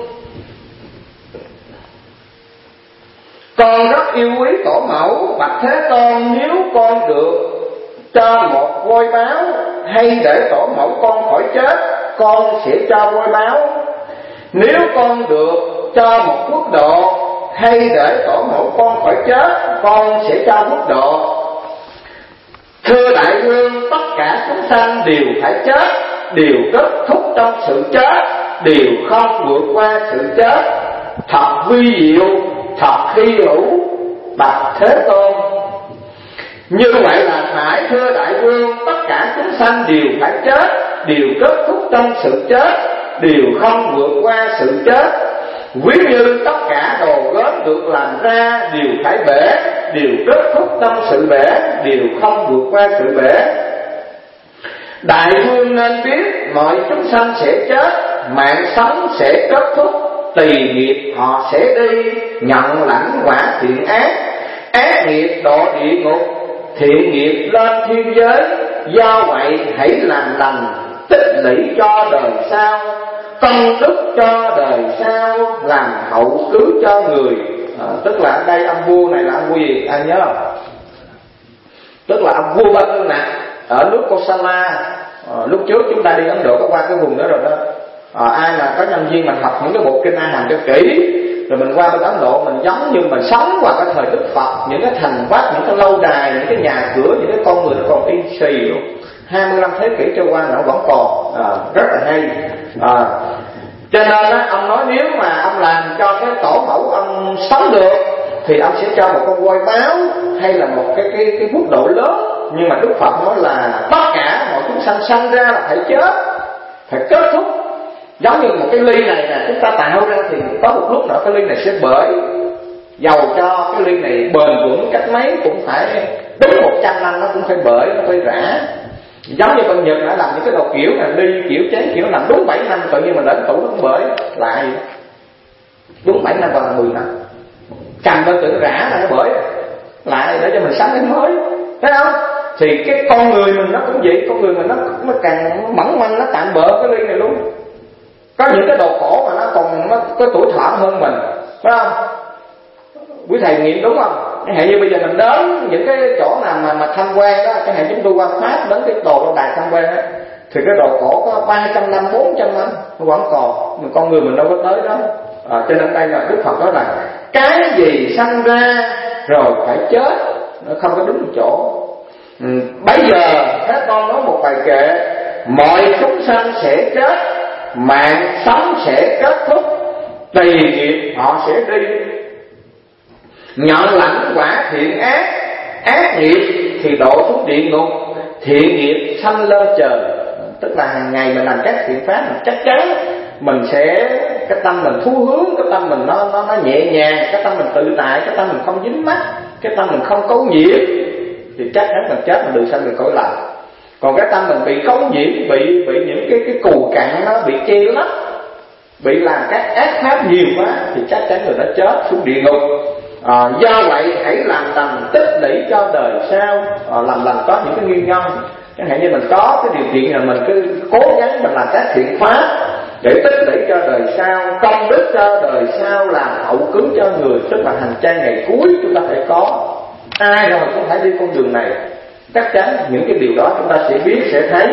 Con rất yêu quý tổ mẫu. Bạch Thế Tôn, nếu con được cho một voi báo, hay để tổ mẫu con khỏi chết, con sẽ cho voi báo. Nếu con được cho một quốc độ, hay để tổ mẫu con khỏi chết, con sẽ cho quốc độ. Thưa đại vương, tất cả chúng sanh đều phải chết, đều kết thúc trong sự chết, đều không vượt qua sự chết. Thật vi diệu, thật hy hữu, bạch Thế Tôn. Như vậy là phải, thưa đại vương, tất cả chúng sanh đều phải chết, đều kết thúc trong sự chết, đều không vượt qua sự chết. Ví như tất cả đồ gốm được làm ra đều phải bể, đều kết thúc trong sự bể, đều không vượt qua sự bể. Đại vương nên biết mọi chúng sanh sẽ chết, mạng sống sẽ kết thúc, tùy nghiệp họ sẽ đi, nhận lãnh quả thiện ác. Ác nghiệp độ địa ngục, thiện nghiệp lên thiên giới. Do vậy hãy làm lành, tích lũy cho đời sau, công đức cho đời sau, làm hậu cứu cho người. Tức là ở đây ông vua này là ông vua gì? Ai nhớ không? Tức là ông vua Ba Tư Nặc ở nước Kosala. Lúc trước chúng ta đi Ấn Độ có qua cái vùng đó rồi đó. Ai mà có nhân viên mà học những cái bộ kinh A Hàm cho kỹ rồi mình qua bên Ấn Độ mình giống như mình sống vào cái thời Đức Phật, những cái thành vách, những cái lâu đài, những cái nhà cửa, những cái con người nó còn y xì luôn. 25 thế kỷ trôi qua nó vẫn còn, rất là hay. Cho nên á, ông nói nếu mà ông làm cho cái tổ mẫu ông sống được thì ông sẽ cho một con voi báo hay là một cái mức độ lớn. Nhưng mà Đức Phật nói là tất cả mọi chúng sanh sanh ra là phải chết, phải kết thúc. Giống như một cái ly này nè, chúng ta tạo ra thì có một lúc nữa cái ly này sẽ bể. Dầu cho cái ly này bền vững cách mấy cũng phải đúng 100 năm nó cũng phải bể, nó phải rã. Giống như con Nhật đã làm những cái đồ kiểu là ly kiểu chén kiểu làm đúng 7 năm, tự nhiên mình để tủ nó cũng bể lại. Đúng 7 năm còn là 10 năm. Cầm lên tự rã là nó bể lại để cho mình sống cái mới, thấy không? Thì cái con người mình nó cũng vậy, con người mình nó càng mỏng manh, nó tạm bỡ cái ly này luôn. Có những cái đồ cổ mà nó còn nó có tuổi thọ hơn mình, phải không? Quý thầy nghiệm đúng không? Chẳng hạn như bây giờ mình đến những cái chỗ nào mà tham quan đó, chẳng hạn chúng tôi qua Pháp đến cái đồ đài tham quan đó, thì cái đồ cổ có 300 năm, 400 năm nó vẫn còn, mà con người mình đâu có tới đó. Cho nên đây là Đức Phật nói là cái gì sanh ra rồi phải chết, nó không có đứng chỗ. Bây giờ Thế Tôn nói một bài kệ: mọi chúng sanh sẽ chết, mạng sống sẽ kết thúc, tùy nghiệp họ sẽ đi. Nhận lãnh quả thiện ác, ác nghiệp thì đổ xuống địa ngục, thiện nghiệp sanh lên trời. Tức là hàng ngày mình làm các thiện pháp, mình chắc chắn mình sẽ, cái tâm mình thu hướng, cái tâm mình nó nhẹ nhàng, cái tâm mình tự tại, cái tâm mình không dính mắc, cái tâm mình không cấu nhiễm, thì chắc chắn mình chết mình được sanh về cõi lành. Còn cái tâm mình bị cấu nhiễm, bị những cái cù cặn nó bị che lấp, bị làm các ác pháp nhiều quá, thì chắc chắn người đã chết xuống địa ngục. Do vậy hãy làm lành tích lũy cho đời sau. Làm lành có những cái nguyên nhân, chẳng hạn như mình có cái điều kiện là mình cứ cố gắng mình làm các thiện pháp để tích lũy cho đời sau, công đức cho đời sau, làm hậu cứu cho người, tức là hành trang ngày cuối chúng ta phải có. Ai rồi cũng phải đi con đường này, chắc chắn những cái điều đó chúng ta sẽ biết, sẽ thấy.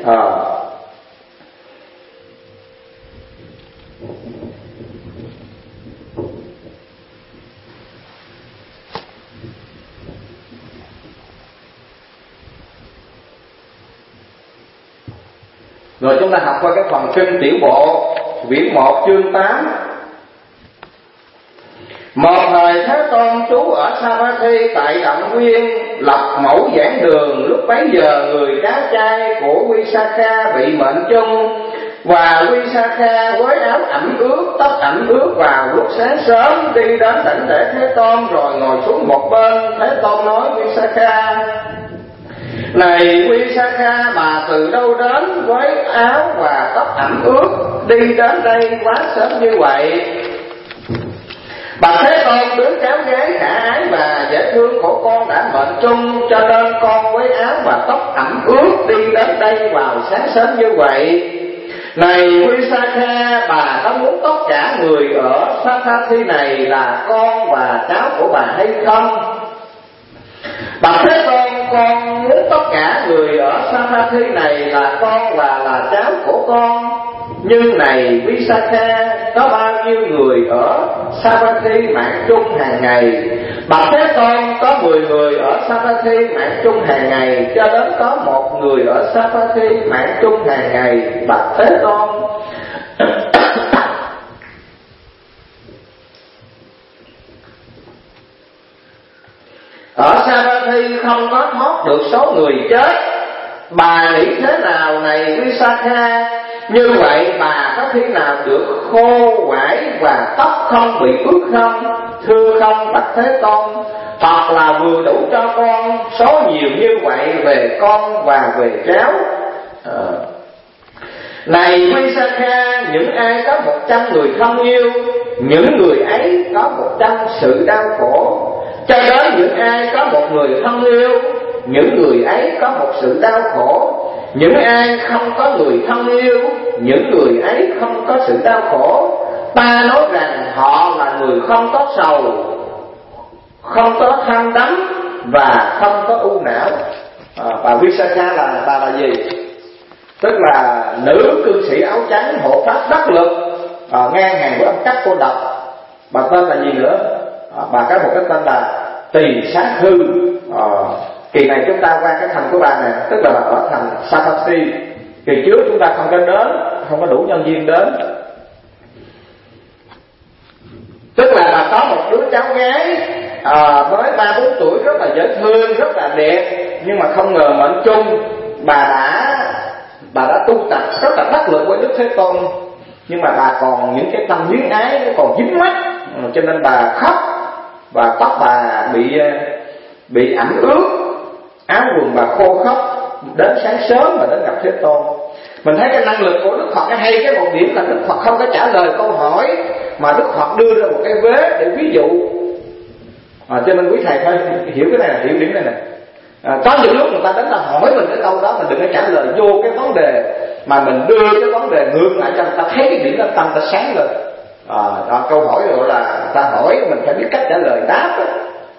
Rồi chúng ta học qua cái phần kinh tiểu bộ, quyển 1 chương 8. Một thời Thế Tôn trú ở Savatthi tại Động Nguyên, lập mẫu giảng đường. Lúc bấy giờ người cháu trai của Visakha bị mệnh chung, và Visakha với áo ẩm ướt, tóc ẩm ướt vào lúc sáng sớm đi đến đảnh lễ Thế Tôn, rồi ngồi xuống một bên. Thế Tôn nói: Visakha, này Visakha, bà từ đâu đến với áo và tóc ẩm ướt đi đến đây quá sớm như vậy? Bà Thế Tôn, đứa cháu gái khả ái và dễ thương của con đã mệnh chung, cho nên con với áo và tóc ẩm ướt đi đến đây vào sáng sớm như vậy. Này Visakha, bà có muốn tất cả người ở Savatthi này là con và cháu của bà hay không? Bà Thế Tôn, con muốn tất cả người ở Savatthi này là con và là cháu của con. Nhưng này Visakha, có bao nhiêu người ở Savatthi mạng chung hàng ngày? Bà Thế Tôn, có 10 người ở Savatthi mạng chung hàng ngày, cho đến có 1 người ở Savatthi mạng chung hàng ngày. Bà Thế Tôn, ở Savatthi không có thoát được số người chết. Bà nghĩ thế nào này Visakha? Như vậy bà có khi nào được khô quải và tóc không bị ướt không? Thưa không bạch Thế Tôn, hoặc là vừa đủ cho con số nhiều như vậy về con và về cháu. Này Visakha, những ai có 100 người thân yêu, những người ấy có 100 sự đau khổ. Cho đến những ai có 1 người thân yêu, những người ấy có 1 sự đau khổ. Những ai không có người thân yêu, những người ấy không có sự đau khổ. Ta nói rằng họ là người không có sầu, không có tham đắm và không có u não. Bà Visakha là bà là gì? Tức là nữ cư sĩ áo trắng hộ pháp đắc lực, ngang hàng với ông Cáp Cô Độc. Bà tên là gì nữa? Bà có một cái tên là Tỳ Xá Hư. Kỳ này chúng ta qua cái thành của bà này, tức là ở thành Savatthi. Kỳ trước chúng ta không có đến, không có đủ nhân viên đến. Tức là bà có một đứa cháu gái mới 3-4 tuổi, rất là dễ thương, rất là đẹp, nhưng mà không ngờ mệnh chung bà đã tu tập rất là đắc lực với Đức Thế Tôn, nhưng mà bà còn những cái tâm luyến ái nó còn dính mắt, cho nên bà khóc và tóc bà bị ẩm ướt, áo quần bà khô khóc, đến sáng sớm mà đến gặp Thế Tôn. Mình thấy cái năng lực của Đức Phật hay cái một điểm là Đức Phật không có trả lời câu hỏi, mà Đức Phật đưa ra một cái vế để ví dụ. Cho nên quý thầy phải hiểu cái này, là hiểu điểm này nè. Có những lúc người ta đến là hỏi mình cái câu đó, mình đừng có trả lời vô cái vấn đề, mà mình đưa cái vấn đề ngược lại cho người ta thấy cái điểm đó, tâm ta sáng lên. Câu hỏi gọi là người ta hỏi mình phải biết cách trả lời đáp đó.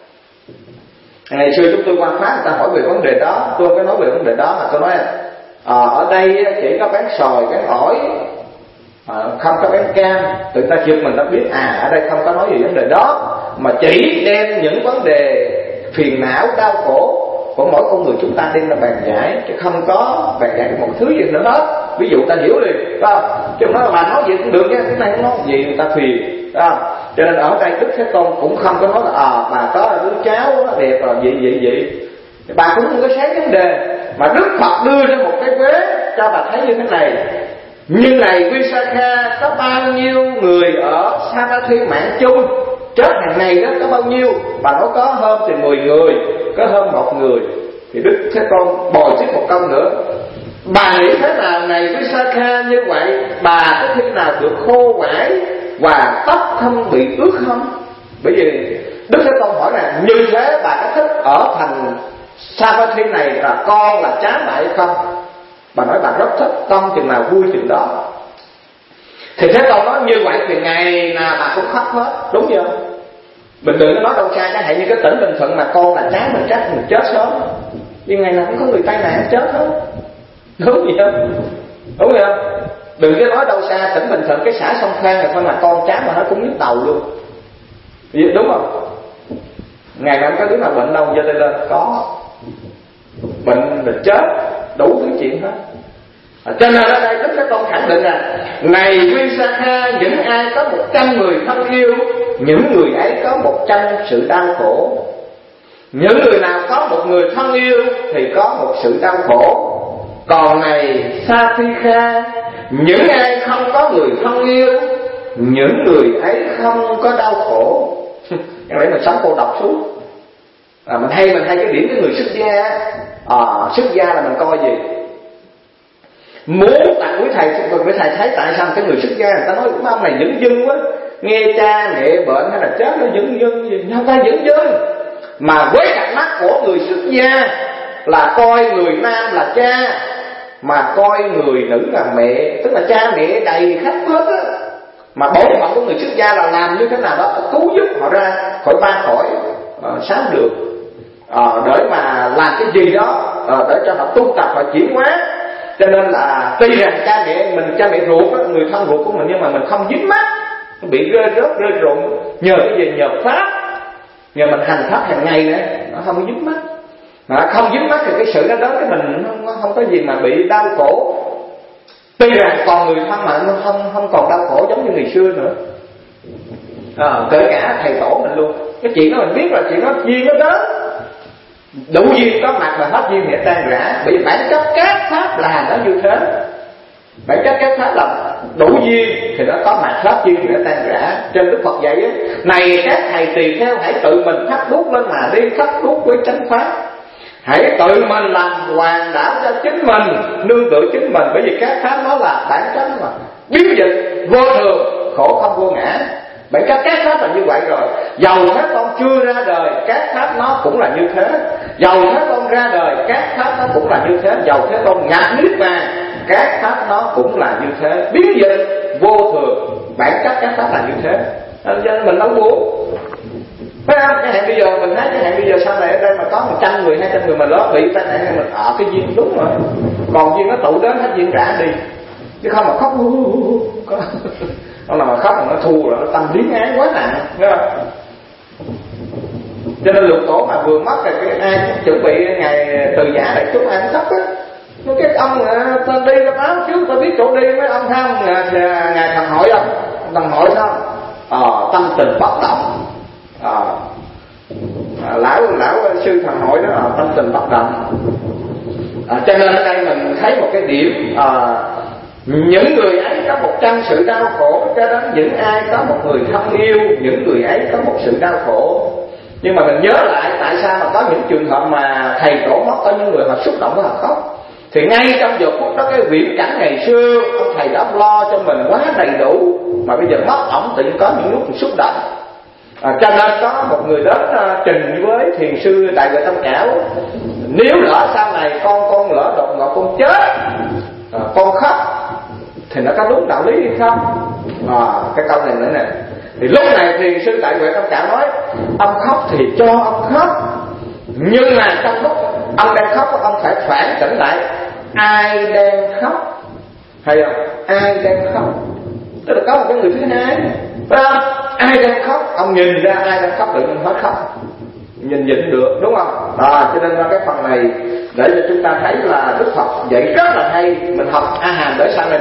Ngày xưa chúng tôi quan pháp người ta hỏi về vấn đề đó, tôi có nói về vấn đề đó, mà tôi nói ở đây chỉ có bán xoài, bán ổi, không có bán cam. Tụi ta chụp mình ta biết ở đây không có nói về vấn đề đó, mà chỉ đem những vấn đề phiền não đau khổ của mỗi con người chúng ta đem ra bàn giải, chứ không có bàn giải một thứ gì nữa hết. Ví dụ ta hiểu liền, phải không? Chứ không nói là bà nói gì cũng được nha, cái này không nói gì người ta phiền, phải không? Cho nên ở đây Đức Thế Tôn cũng không có nói là bà có đứa cháu nó đẹp rồi vậy. Bà cũng không có sáng vấn đề, mà Đức Phật đưa ra một cái vế cho bà thấy như thế này: như này Visakha, có bao nhiêu người ở Savatthi mạng chung, chết hàng ngày đó có bao nhiêu? Bà nói có hơn thì 10 người, có hơn 1 người. Thì Đức Thế Tôn bồi tiếp một câu nữa: bà nghĩ thế nào này Visakha, như vậy bà có khi nào được khô quải và tóc không bị ướt không? Bởi vì Đức Thế Tôn hỏi là như thế bà có thích ở thành Savatthi này là con là cháu lại không? Bà nói bà rất thích, tâm chừng nào vui chừng đó. Thì Thế Tôn nói như vậy thì ngày nào bà cũng khóc hết, đúng chưa? Bình thường nó nói đâu xa, chẳng hạn như cái tỉnh Bình Thuận mà con là cháu mình chắc mình chết sớm, nhưng ngày nào cũng có người tai nạn chết hết, đúng gì không? Đúng không? Đừng có nói đâu xa, tỉnh Bình Thuận cái xã Sông Khang này thôi mà con cháu mà nó cũng nhức đầu luôn, đúng không? Ngày nào có đứa nào bệnh đâu cho đây lên, có bệnh là chết, đủ thứ chuyện hết. Cho nên ở đây Đức Thế Tôn khẳng định là này Visakha, những ai có 100 người thân yêu, những người ấy có 100 sự đau khổ. Những người nào có một người thân yêu thì có một sự đau khổ. Còn này Sathikha, những ai không có người thân yêu, những người ấy không có đau khổ. Chẳng lẽ mình sống cô độc xuống. Mình hay cái điểm cái người xuất gia. Xuất gia là mình coi gì? Muốn tại quý thầy thấy tại sao cái người xuất gia người ta nói cái ông này dửng dưng quá, nghe cha mẹ bệnh hay là chết nó dửng dưng gì, không phải dửng dưng, mà với cặp mắt của người xuất gia là coi người nam là cha, mà coi người nữ là mẹ, tức là cha mẹ đầy khắp hết á. Mà bổn phận của người xuất gia là làm như thế nào đó cứu giúp họ ra khỏi 3 cõi 6 đường, để mà làm cái gì đó để cho họ tu tập và chuyển hóa. Cho nên là tuy rằng cha mẹ ruột đó, người thân ruột của mình, nhưng mà mình không dính mắt, bị rơi rụng. Nhờ cái gì? Nhờ pháp, nhờ mình hành pháp hàng ngày nữa, nó không dính mắt. Mà không dính mắt thì cái sự đó đến cái mình không có gì mà bị đau khổ. Tuy rằng còn người thân mà nó không còn đau khổ giống như ngày xưa nữa. Kể cả thầy tổ mình luôn, cái chuyện đó mình biết là chuyện đó duyên nó đến, đủ duyên có mặt mà hết duyên thì tan rã. Bởi vì bản chất các pháp là nó như thế. Bản chất các pháp là đủ duyên thì nó có mặt, hết duyên thì nó tan rã. Trên Đức Phật dạy ấy, này các thầy tỳ kheo, hãy tự mình thắp đuốc lên mà đi, thắp đuốc với chánh pháp. Hãy tự mình làm hoàn đảo cho chính mình, nương tựa chính mình. Bởi vì các pháp nó là bản chất mà biến dịch, vô thường, khổ không vô ngã. Bản chất các pháp là như vậy rồi. Dầu Thế Tôn chưa ra đời, các pháp nó cũng là như thế. Dầu Thế Tôn ra đời, các pháp nó cũng là như thế. Dầu Thế Tôn nhập niết bàn, các pháp nó cũng là như thế. Biến dịch, vô thường, bản chất các pháp là như thế. Cho nên mình đâu muốn, phải không? Cái hạn bây giờ mình thấy cái hạn bây giờ sau này ở đây mà có 100 người, 200 người mà nó bị tai nạn, mình cái duyên đúng rồi. Còn duyên nó tụ đến hết duyên rã đi, chứ không mà khóc Ông nào mà khóc mà nó thua là nó tâm điếc ái quá nặng, thấy không? Cho nên Lục Tổ mà vừa mất rồi cái ai cũng chuẩn bị ngày từ giả đại chúng ai cũng khóc á. Nói cái ông ta đi nó báo trước ta biết chỗ đi mấy ông tham ngày thần hội không? Thần hội sao? Tâm tình bất động. Lão sư thần hội đó là tâm tình bất động. Cho nên ở đây mình thấy một cái điểm, những người ấy có 100 sự đau khổ, cho đến những ai có một người thân yêu, những người ấy có một sự đau khổ. Nhưng mà mình nhớ lại tại sao mà có những trường hợp mà thầy tổ mất, có những người họ xúc động và họ khóc. Thì ngay trong giờ phút đó cái viễn cảnh ngày xưa ông thầy đã lo cho mình quá đầy đủ, mà bây giờ mất ổng tự nhiên có những lúc xúc động. Cho nên có một người đến trình với thiền sư Đại Huệ Tâm Trảo, nếu lỡ sau này con lỡ đột ngột con chết, con khóc thì nó có đúng đạo lý hay không? Cái câu này nữa nè. Thì lúc này thiền sư Đại Huệ Tâm Trảo nói, ông khóc thì cho ông khóc, nhưng mà trong lúc ông đang khóc, ông phải phản tỉnh lại ai đang khóc, hay không? Ai đang khóc, tức là có một cái người thứ hai, phải không? Ai đang khóc, ông nhìn ra ai đang khóc tự nhiên hết khóc, nhìn được, đúng không? Cho nên cái phần này để cho chúng ta thấy là Đức Phật dạy rất là hay. Mình học A Hàm để sau này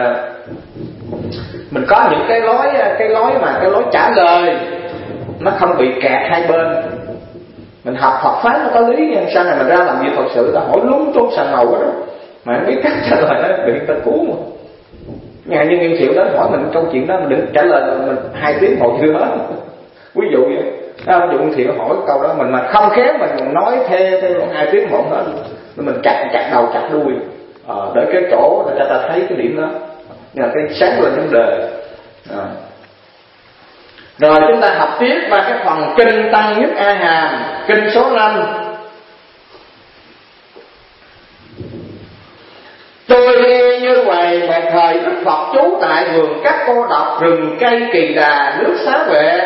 mình có những cái lối trả lời nó không bị kẹt hai bên. Mình học Phật pháp nó có lý, nhưng sau này mình ra làm việc Phật sự ta hỏi lúng túng sàn ngầu đó mà không biết cách trả lời, nó bị người ta cứu mà. Nhà như Nghiêm Thiệu đến hỏi mình câu chuyện đó, mình đừng trả lời mình 2 tiếng một chưa hết. Ví dụ vậy, ví dụ Thiệu hỏi câu đó mình mà không khéo mình nói theo 2 tiếng một hết, mình chặt đầu chặt đuôi, để cái chỗ để ta thấy cái điểm đó là cái sáng lên vấn đề. Rồi chúng ta học tiếp vào cái phần kinh Tăng Nhất A Hàm, kinh số 5. Tôi nghe như vậy mà thời Đức Phật trú tại vườn các cô độc, rừng cây Kỳ Đà, nước Xá Huệ.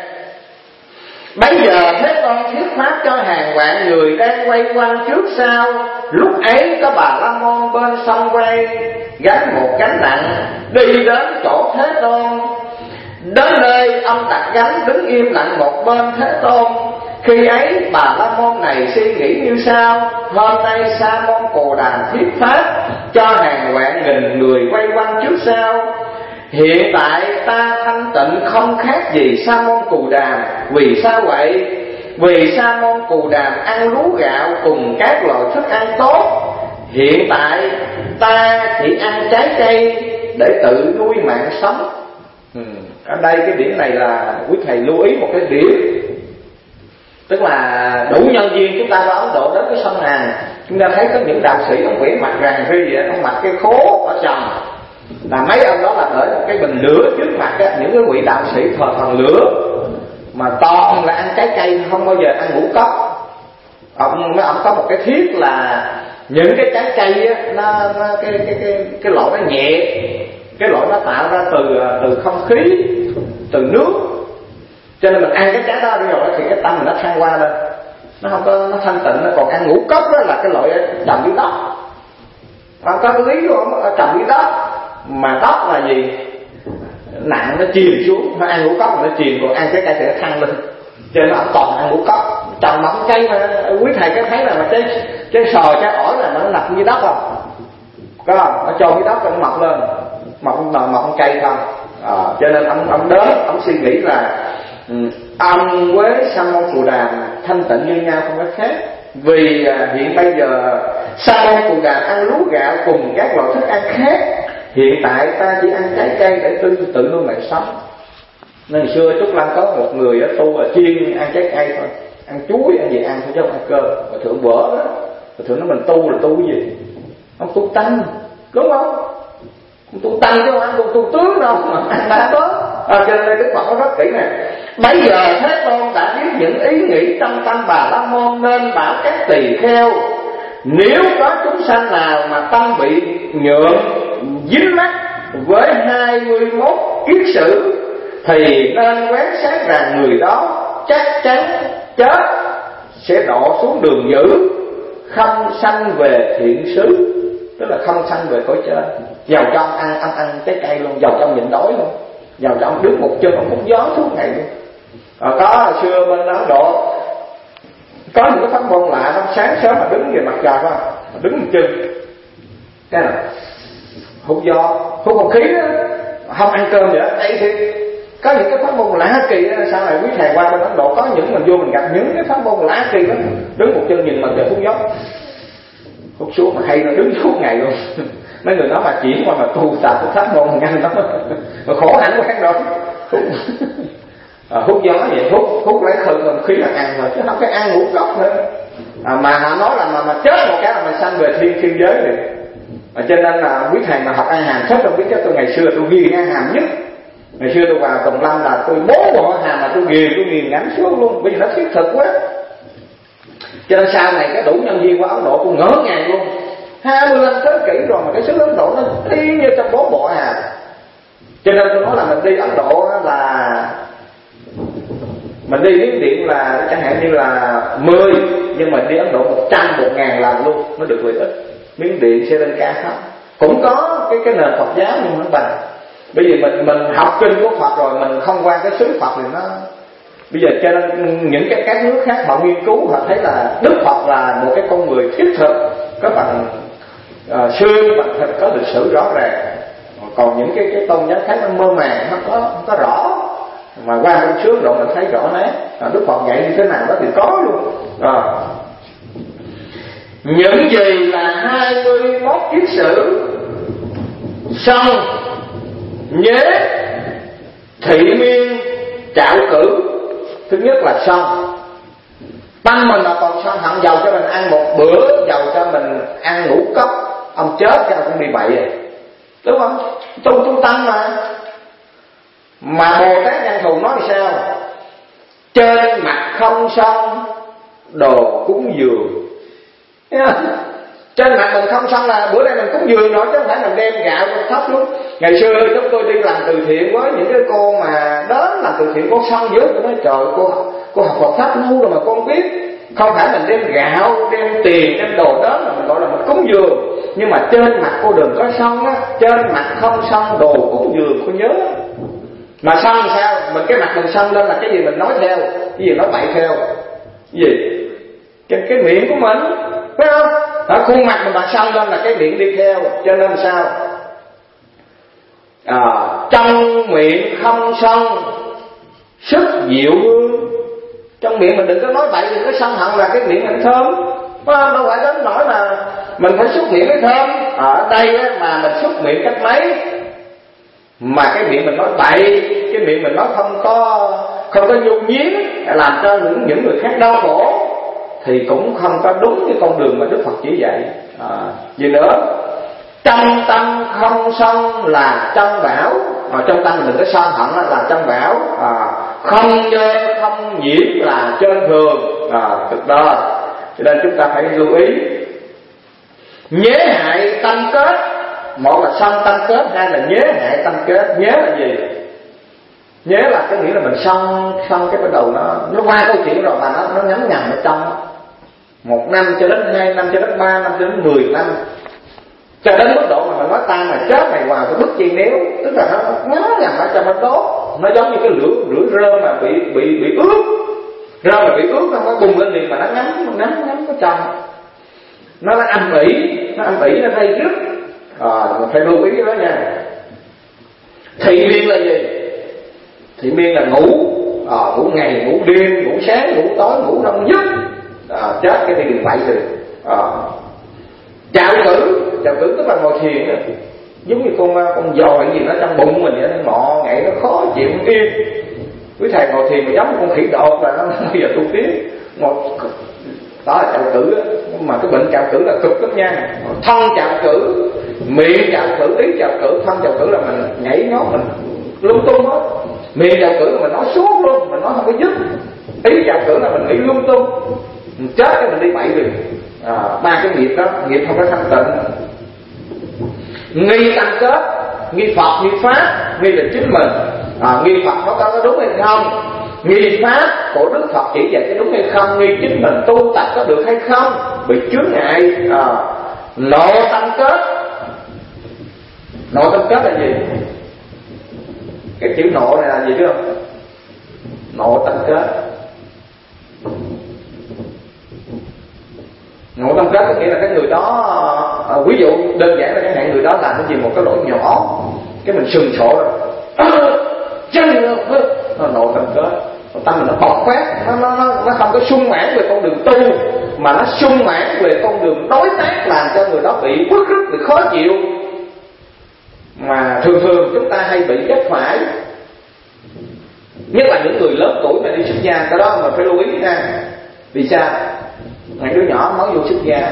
Bấy giờ Thế Tôn thuyết pháp cho hàng vạn người đang quay quanh trước sau. Lúc ấy có Bà La Môn bên sông quay, gánh một gánh nặng đi đến chỗ Thế Tôn. Đến nơi ông đặt gánh đứng im lặng một bên Thế Tôn. Khi ấy Bà La Môn này suy nghĩ như sau: hôm nay Sa Môn Cồ Đàm thuyết pháp cho hàng vạn nghìn người quay quanh trước sau. Hiện tại ta thanh tịnh không khác gì Sa Môn Cù Đàm. Vì sao vậy? Vì Sa Môn Cù Đàm ăn lúa gạo cùng các loại thức ăn tốt. Hiện tại ta chỉ ăn trái cây để tự nuôi mạng sống. Ở đây cái điểm này là quý thầy lưu ý một cái điểm, tức là đủ nhân viên chúng ta vào Ấn Độ đến cái sông Hàn, chúng ta thấy có những đạo sĩ ông vẽ mặt ràng ri vậy, ông mặc cái khố ở trầm, là mấy ông đó là để một cái bình lửa trước mặt á, những cái vị đạo sĩ thờ thần lửa mà toàn là ăn trái cây, không bao giờ ăn ngũ cốc. Mấy ông có một cái thiết là những cái trái cây á, cái loại nó nhẹ, cái loại nó tạo ra từ không khí, từ nước, cho nên mình ăn cái trái đó rồi thì cái tâm mình nó thăng qua lên, nó không có, nó thanh tịnh. Nó còn ăn ngũ cốc đó là cái loại trồng dưới đất, có cái lý luôn, trồng dưới đất mà đất là gì, nặng nó chìm xuống, nó ăn ngũ cốc mà nó chìm, còn ăn cái cây thì nó thăng lên, cho nên nó toàn ăn ngũ cốc. Trồng mắm cây mà quý thầy có thấy là cái sòi cái ổi là nó nằm dưới đất không? Có không? Nó trôn dưới đất rồi nó mọc lên, mọc cây không? Cho nên ông đến ông suy nghĩ là ông với Sa Môn Cù Đàm thanh tịnh như nhau, không có khác. Vì hiện bây giờ Sa Môn Cù Đàm ăn lúa gạo cùng các loại thức ăn khác, hiện tại ta chỉ ăn trái cây để tự nuôi mạng sống. Nên xưa Trúc Lâm có một người ở tu là chuyên ăn trái cây thôi, ăn chuối ăn gì ăn thôi chứ không ăn cơm. Và thượng bữa đó, và thượng nói mình tu là tu cái gì? Ông tu tăng, đúng không? Tu tăng chứ không ăn tu tướng đâu mà ăn đá đó. Cho nên Đức Phật có rất kỹ nè. Bây giờ Thế Tôn đã biết những ý nghĩ trong tâm Bà La Môn, nên bảo các tỳ kheo: nếu có chúng sanh nào mà tâm bị nhượng dính mắc với 21 kiết sử, thì nên quán sát rằng người đó chắc chắn chết sẽ đọa xuống đường dữ, không sanh về thiện xứ, tức là không sanh về cõi trên. Giàu cho ăn trái cây luôn, giàu cho nhịn đói luôn, vào trong đứng một chân ông hút gió suốt ngày luôn. Có hồi xưa bên Ấn Độ có những cái pháp môn lạ lắm, sáng sớm mà đứng về mặt trời phải không, đứng một chân cái là hút gió, hút không khí đó, không ăn cơm vậy. Đây thì có những cái pháp môn lạ kỳ đó. Sau này quý thầy qua bên Ấn Độ có những mình vô mình gặp những cái pháp môn lạ kỳ đó, đứng một chân nhìn mặt trời hút gió, hút xuống mà hay nó đứng suốt ngày luôn. Mấy người nói mà chuyển qua mà tu tập pháp môn nhanh lắm, mà khổ hẳn quá đó. Hút gió vậy, hút lấy không khí là ăn rồi chứ không có ăn ngũ cốc nữa. Mà họ nói là mà chết một cái là mình sanh về thiên giới rồi. Cho nên là quý thầy mà học A Hàm chắc không biết, chắc tôi ngày xưa tôi ghiền A Hàm nhất. Ngày xưa tôi vào Tùng Lâm là tôi 4 bộ A Hàm mà tôi nghiền ngắn suốt luôn, bây giờ nó thiết thực quá. Cho nên sau này cái đủ nhân viên qua Ấn Độ tôi ngỡ ngàng luôn. 25 thế kỷ rồi mà cái xứ Ấn Độ nó y như trong 4 bộ A Hàm. Cho nên tôi nói là mình đi Ấn Độ là mình đi Miến Điện là chẳng hạn như là 10, nhưng mà đi Ấn Độ 100, 1000 lần luôn nó được lợi ích. Miến Điện, Sri Lanka không cũng có cái nền Phật giáo nhưng mà nó bằng. Bây giờ mình học kinh của Phật rồi mình không qua cái xứ Phật thì nó bây giờ cho nên những các nước khác họ nghiên cứu họ thấy là Đức Phật là một cái con người thiết thực, có bằng xương bằng thịt, có lịch sử rõ ràng. Còn những cái tôn giáo khác nó mơ màng, nó không có rõ. Mà qua bên trước rồi mình thấy rõ nét Đức Phật dạy như thế nào đó thì có luôn. Những gì là 21 kiết sử sân, nhế, thị miên, trạo cử. Thứ nhất là sân. Tâm mình là còn sân hận, giàu cho mình ăn một bữa, giàu cho mình ăn ngũ cốc, ông chết cho cũng đi bậy rồi, đúng không? Tu tâm mà Bồ Tát Văn Thù nói sao? Trên mặt không sân, đồ cúng dường. Trên mặt mình không sân là bữa nay mình cúng dường rồi, chứ không phải mình đem gạo thấp luôn. Ngày xưa chúng tôi đi làm từ thiện với những cái cô mà đến làm từ thiện, cô sân dữ, tôi nói trời, cô học Phật pháp ngu rồi mà con không biết. Không phải mình đem gạo, đem tiền, đem đồ đó là mình gọi là mình cúng dường. Nhưng mà trên mặt cô đừng có sân á, trên mặt không sân, đồ cúng dường, cô nhớ. Mà sân sao? Mình cái mặt mình sân lên là cái gì mình nói theo, cái gì nói bậy theo, cái gì? Cái miệng của mình, phải không? Khuôn mặt mình mà sân lên là cái miệng đi theo. Cho nên sao? Trong miệng không sân, sức diệu hương. Trong miệng mình đừng có nói bậy, đừng có sân hận là cái miệng mình thơm, phải không? Đâu phải đến nỗi là mình phải xúc miệng mới thơm. Ở đây á, mà mình xúc miệng cách mấy mà cái miệng mình nói bậy, cái miệng mình nói không có nhu nhiếm, làm cho những người khác đau khổ, thì cũng không có đúng cái con đường mà Đức Phật chỉ dạy. Gì nữa? Trong tâm không sân là chân bảo. Trong tâm mình đừng có sân hận là chân bảo. Không nhơ không nhiễm là trên thường. Thực đó, cho nên chúng ta phải lưu ý. Nhế hại tâm kết. Một là sân tâm kết, hai là nhế hại tâm kết. Nhế là gì? Nhế là cái nghĩa là mình sân cái bắt đầu nó qua câu chuyện rồi mà nó ngấm ngầm ở trong 1 năm cho đến 2 năm cho đến 3 năm cho đến 10 năm, cho đến mức độ mà mình nói ta mà chết mày vào cái bức chi nếu, tức là nó ngấm ngầm ở trong nó đốt. Nó giống như cái lửa rơm mà bị ướt, rơm mà bị ướt nó không có bùng lên liền mà nó ngấm ở trong, nó âm ỉ, nó thay rứt. Mình phải lưu ý cái đó nha. Thị miên là gì? Thị miên là ngủ, ngủ ngày, ngủ đêm, ngủ sáng, ngủ tối, ngủ đông giấc. Chết cái thì đừng bậy được. Trạo cử tức là ngồi thiền đó. Giống như con dòi gì nó trong bụng mình vậy, nó ngọ ngày nó khó chịu không yên. Quý thầy ngồi thiền mà giống con khỉ đột là nó bây giờ tu tiến. Đó là trạo cử đó. Mà cái bệnh trạo cử là cực lắm nha. Thân trạo cử, miệng trạo cử, ý trạo cử. Thân trạo cử là mình nhảy nhót, mình lung tung hết. Miệng trạo cử là mình nói suốt luôn, mình nói không có dứt. Ý trạo cử là mình nghĩ lung tung, mình chết cái mình đi bậy được. 3 cái nghiệp đó, nghiệp không có thanh tịnh. Nghi tâm kết, nghi Phật, nghi Pháp. Nghi là chính mình. Nghi Phật nó có đúng hay không, nghi Pháp của Đức Phật chỉ dạy cái đúng hay không, nghi chính mình tu tập có được hay không, bị chướng ngại. Nội tâm kết. Nội tâm kết là gì? Cái chữ nộ này là gì biết không? Nộ tâm kết. Ngộ tâm kết có nghĩa là cái người đó, ví dụ đơn giản là cái hạn người đó làm cái gì một cái lỗi nhỏ, cái mình sừng sộ rồi nó nộ tâm kết, tâm mình nó bộc phát, nó không có sung mãn về con đường tu, mà nó sung mãn về con đường đối tác, làm cho người đó bị bức rứt, bị khó chịu. Mà thường thường chúng ta hay bị vấp phải, nhất là những người lớn tuổi mà đi xuất gia, cái đó mà phải lưu ý nha. Vì sao? Mấy đứa nhỏ nói vô xuất gia,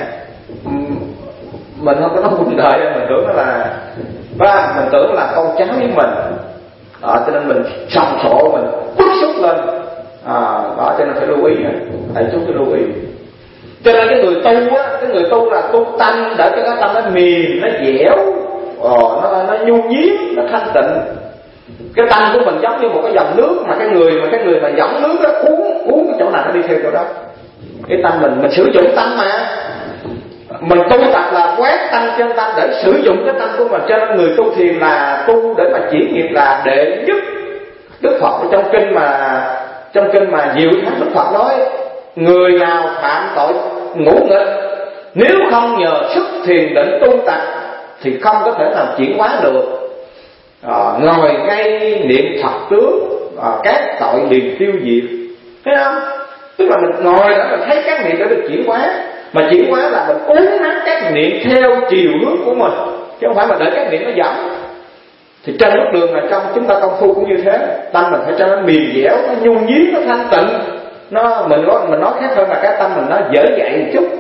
mình không có nói cuộc đời, mình tưởng là mình tưởng là con cháu với mình, cho nên mình sòng sộ, mình bức xúc lên, đó cho nên phải lưu ý, thầy chú phải lưu ý. Cho nên cái người tu á, cái người tu là tu tâm để cho cái tâm nó mềm, nó dẻo, nó nhu nhuyễn, nó thanh tịnh. Cái tâm của mình giống như một cái dòng nước, mà cái người mà dẫn nước đó uống cái chỗ nào nó đi theo chỗ đó. Cái tâm mình sử dụng tâm mà mình tu tập là quét tâm trên tâm để sử dụng cái tâm của mình. Cho nên người tu thiền là tu để mà chuyển nghiệp là đệ nhất. Đức Phật ở trong kinh mà Diệu Thắng Đức Phật nói, người nào phạm tội ngũ nghịch, nếu không nhờ sức thiền định tu tập thì không có thể nào chuyển hóa được. Ngồi ngay niệm Phật tướng, các tội liền tiêu diệt. Thấy không? Tức là mình ngồi đó mình thấy các niệm đã được chuyển hóa, mà chuyển hóa là mình uốn nắn các niệm theo chiều hướng của mình, chứ không phải mà để các niệm nó dẫn. Thì trên lúc đường là trong chúng ta công phu cũng như thế, tâm mình phải cho nó mềm dẻo, nó nhu nhuyễn, nó thanh tịnh. Mình nói khác hơn là cái tâm mình nó dễ dạy một chút.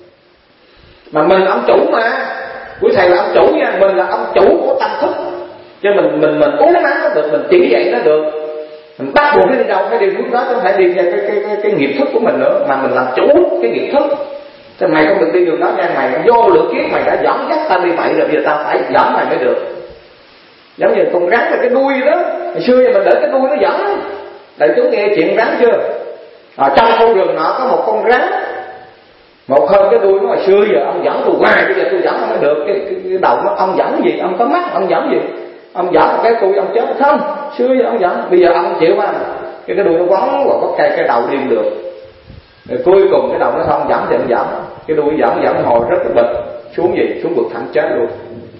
Mà mình là ông chủ mà, quý thầy là ông chủ nha, mình là ông chủ của tâm thức, cho mình uốn nắn nó được, mình chỉ dạy nó được. Mình bắt buộc nó đi đâu phải đi hướng đó, chứ không phải đi theo cái nghiệp thức của mình nữa, mà mình làm chủ cái nghiệp thức. Chứ mày không được đi đường đó nha, mày vô lượng kiếp mày đã dẫn dắt ta đi bậy rồi, bây giờ tao phải dẫn mày mới được. Giống như con rắn là cái đuôi đó, hồi xưa giờ mình để cái đuôi nó dẫn. Đại chúng nghe chuyện rắn chưa? Trong khu rừng nọ có một con rắn, một hôm cái đuôi nó hồi xưa giờ ông dẫn tôi hoài, bây giờ tôi dẫn ông mới được. Cái đầu nó, ông dẫn gì? Ông có mắt, ông dẫn gì? Ông dẫn một cái đuôi ông chết không? Xưa giờ ông dẫn, bây giờ ông chịu mà. Cái đuôi nó quấn vào có cây, cái đầu đi được. Rồi cuối cùng cái đầu nó không dẫn thì ông dẫn, cái đuôi dẫn hồi rất là bịch xuống gì? Xuống vực thẳm chết luôn.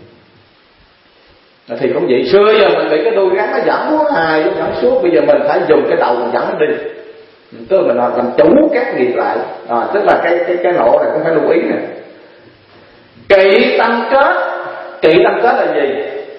Thì cũng vậy, xưa giờ mình bị cái đuôi rắn nó dẫn quá hài, nó dẫn suốt, bây giờ mình phải dùng cái đầu mình dẫn nó đi. Tức là mình làm chủ các nghiệp lại. Tức là cái nộ này cũng phải lưu ý nè. Kỵ tâm kết. Kỵ tâm kết là gì?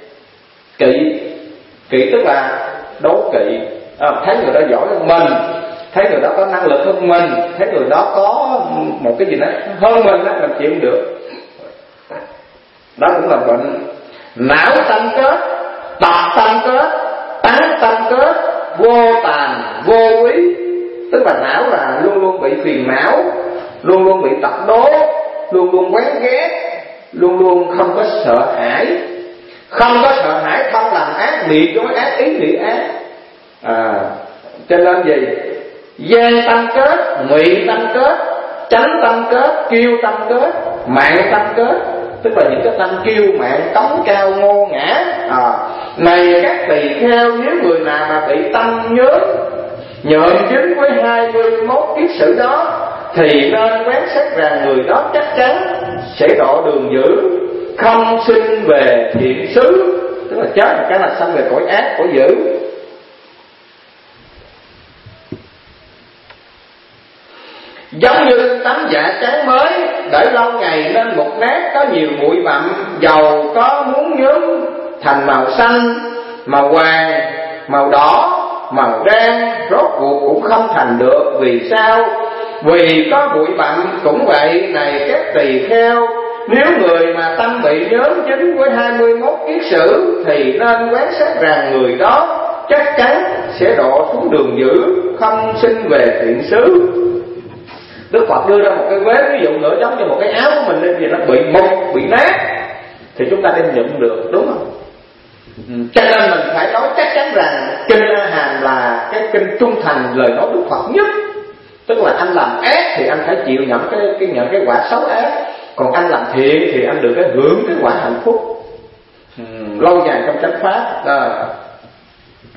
Kỵ tức là đố kỵ. Thấy người đó giỏi hơn mình, thấy người đó có năng lực hơn mình, thấy người đó có một cái gì đó hơn mình đó, mình chịu không được. Đó cũng là bệnh. Não tâm kết, tật tâm kết, tán tâm kết, vô tàn, vô quý. Tức là não là luôn luôn bị phiền não, luôn luôn bị tật đố, luôn luôn quán ghét, luôn luôn không có sợ hãi. Không có sợ hãi, không làm ác, miệng nói ác, ý nghĩ ác. Cho nên gì? Gian tâm kết, ngụy tâm kết, chánh tâm kết, kiêu tâm kết, mạng tâm kết. Tức là những cái tâm kiêu mạn, cống cao, ngô ngã. Này các tỳ kheo, nếu người nào mà bị tâm nhớ nhợn dính với 21 kiết sử đó, thì nên quán xét rằng người đó chắc chắn sẽ độ đường dữ, không sinh về thiện xứ. Tức là chết một cái là sanh về cõi ác, cõi dữ. Giống như tấm dạ trắng mới để lâu ngày nên mục nát, có nhiều bụi bặm, dầu có muốn nhuốm thành màu xanh, màu vàng, màu đỏ, màu đen, rốt cuộc cũng không thành được. Vì sao? Vì có bụi bặm cũng vậy. Này các tỳ kheo, nếu người mà tâm bị nhóm dính với 21 kiết sử, thì nên quán xét rằng người đó chắc chắn sẽ độ xuống đường dữ, không sinh về thiện xứ. Đức Phật đưa ra một cái vế ví dụ nữa, giống như một cái áo của mình nên nó bị mục, bị nát, thì chúng ta đem nhận được, đúng không? Cho nên mình phải nói chắc chắn rằng kinh A Hàm là cái kinh trung thành lời nói Đức Phật nhất. Tức là anh làm ác thì anh phải chịu nhận cái quả xấu ác, còn anh làm thiện thì anh được cái hưởng cái quả hạnh phúc lâu dài trong chánh pháp.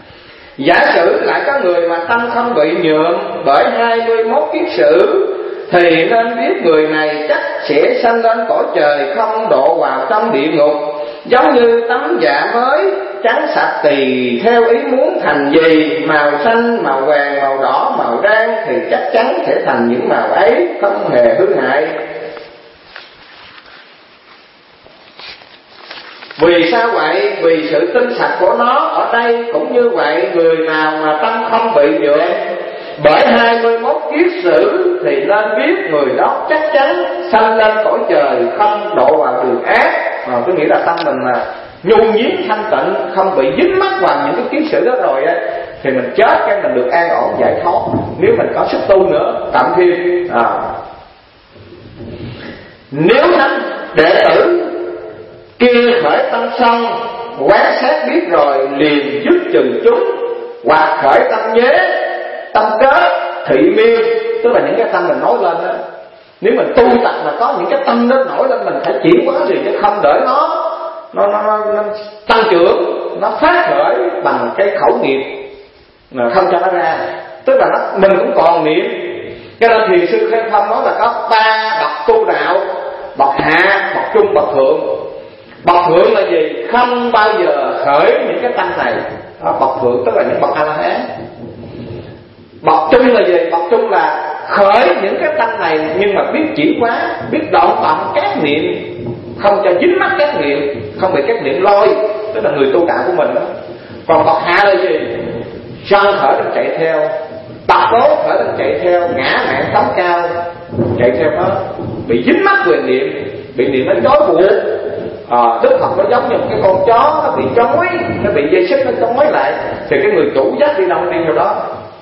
Giả sử lại có người mà tâm không bị nhuộm bởi 21 kiết sử, thì nên biết người này chắc sẽ sanh lên cõi trời, không độ vào trong địa ngục. Giống như tấm dạ mới trắng sạch tùy theo ý muốn thành gì, màu xanh, màu vàng, màu đỏ, màu đen, thì chắc chắn sẽ thành những màu ấy, không hề hư hại. Vì sao vậy? Vì sự tinh sạch của nó. Ở đây cũng như vậy, người nào mà tâm không bị nhuộm bởi 21 kiết sử thì nên biết người đó chắc chắn sanh lên cõi trời, không độ vào đường ác. Tôi nghĩ là tâm mình mà nhuần nhuyễn thanh tịnh, không bị dính mắc vào những cái kiết sử đó rồi á, thì mình chết cái mình được an ổn giải thoát. Nếu mình có sức tu nữa tạm thêm. Nếu thánh đệ tử kia khởi tâm sân, quán sát biết rồi liền dứt trừ chúng, hoặc khởi tâm nhế, tâm kết, thị miên, tức là những cái tâm mình nói lên đó. Nếu mình tu tập mà có những cái tâm đó nổi lên, mình phải chuyển hóa gì chứ không để nó tăng trưởng, nó phát khởi bằng cái khẩu nghiệp không cho nó ra. Tức là mình cũng còn niệm. Cho nên Thiền sư Khai Phong nói là có 3 bậc tu đạo: bậc hạ, bậc trung, bậc thượng. Bậc thượng là gì? Không bao giờ khởi những cái tâm này. Bậc thượng tức là những bậc A-la-hán. Bậc trung là gì? Bậc trung là khởi những cái tâm này nhưng mà biết chuyển hóa, biết đoạn tận các niệm, không cho dính mắc các niệm, không bị các niệm lôi, tức là người tu đạo của mình đó. Còn bậc hạ là gì? Sân khởi lên chạy theo, tập tố khởi lên chạy theo, ngã mạn tống cao chạy theo nó, bị dính mắc quyền niệm, bị niệm nó trói buộc. Đức Phật nó giống như một cái con chó, nó bị trói, nó bị dây xích nó trói lại, thì cái người chủ dắt đi đâu đi theo đó,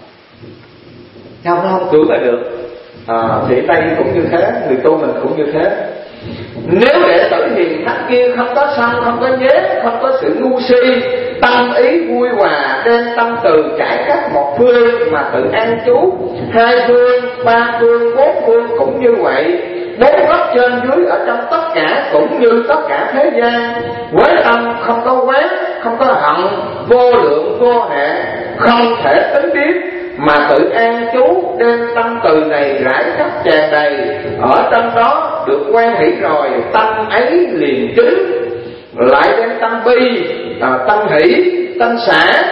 nó không cưỡng lại được. Thì đây cũng như thế, người tu mình cũng như thế. Nếu đệ tử hiền thánh kia không có sân, không có nhế, không có sự ngu si, tâm ý vui hòa, đem tâm từ trải cách một phương mà tự an trú, 2 phương, 3 phương, 4 phương cũng như vậy. 4 góc trên dưới ở trong tất cả cũng như tất cả thế gian. Với tâm không có quán, không có hận, vô lượng vô hạn, không thể tính biết, mà tự an trú, đem tâm từ này rải khắp tràn đầy. Ở trong đó được quan hỷ rồi, tâm ấy liền chứng. Lại đem tâm bi, tâm hỷ, tâm xả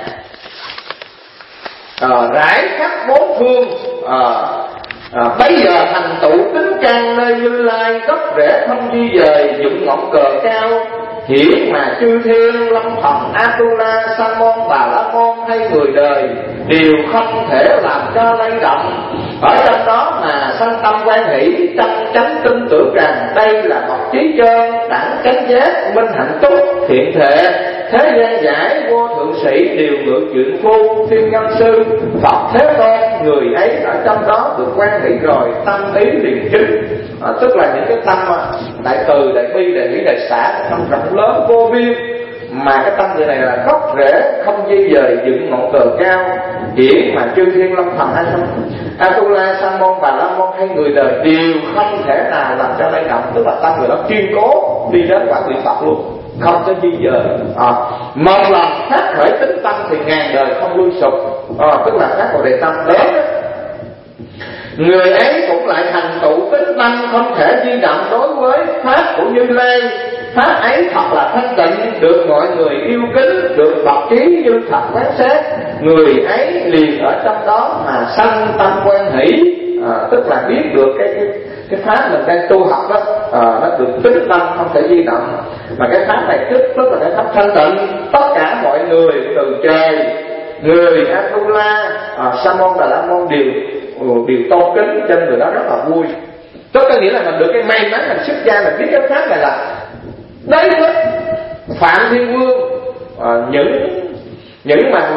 rải khắp 4 phương. Bây giờ thành tựu tính căn nơi Như Lai, gốc rễ không di dời, dụng ngọn cờ cao, hiển mà chư thiên lâm thần Atula, Sa môn, Bà La môn hay người đời đều không thể làm cho lay động. Ở trong đó mà sanh tâm quan hỷ, chân chánh tin tưởng rằng đây là một trí chân đẳng chánh giác, minh hạnh túc, thiện thệ. Thế gian giải vô thượng sĩ đều ngự chuyện phu, thiên nhân sư, Phật Thế Tôn, người ấy ở trong đó được quan hỷ rồi, tâm ý liền chứng. Tức là những cái tâm đại từ, đại bi, đại hỷ, đại xả, tâm rộng lớn vô biên, mà cái tâm người này là gốc rễ không di dời, dựng ngọn cờ cao, hiển mà chư thiên lâm thần Atula, Sa môn, Bà La môn hay người đời đều không thể nào làm cho lay động. Tức là tâm người đó kiên cố đi đến quả vị Phật luôn, không có di dời. Một lần phát khởi tính tâm thì ngàn đời không lui sụp. Tức là phát Bồ Đề tâm lớn đó. Người ấy cũng lại thành tựu tính tâm không thể di động đối với pháp của Như Lai. Pháp ấy thật là thanh tịnh, được mọi người yêu kính, được bậc trí như thật quán sát. Người ấy liền ở trong đó mà sanh tâm quan hỷ. Tức là biết được cái pháp mình đang tu học đó, nó được tính tâm không thể di động. Mà cái pháp này tức là cái pháp thanh tịnh, tất cả mọi người từ trời, người Atula, Sa môn, Bà La môn đều tôn kính, cho người đó rất là vui. Tức có nghĩa là mình được cái may mắn mình xuất gia, mình biết cái pháp này là đấy đó. Phạm Thiên Vương, những mà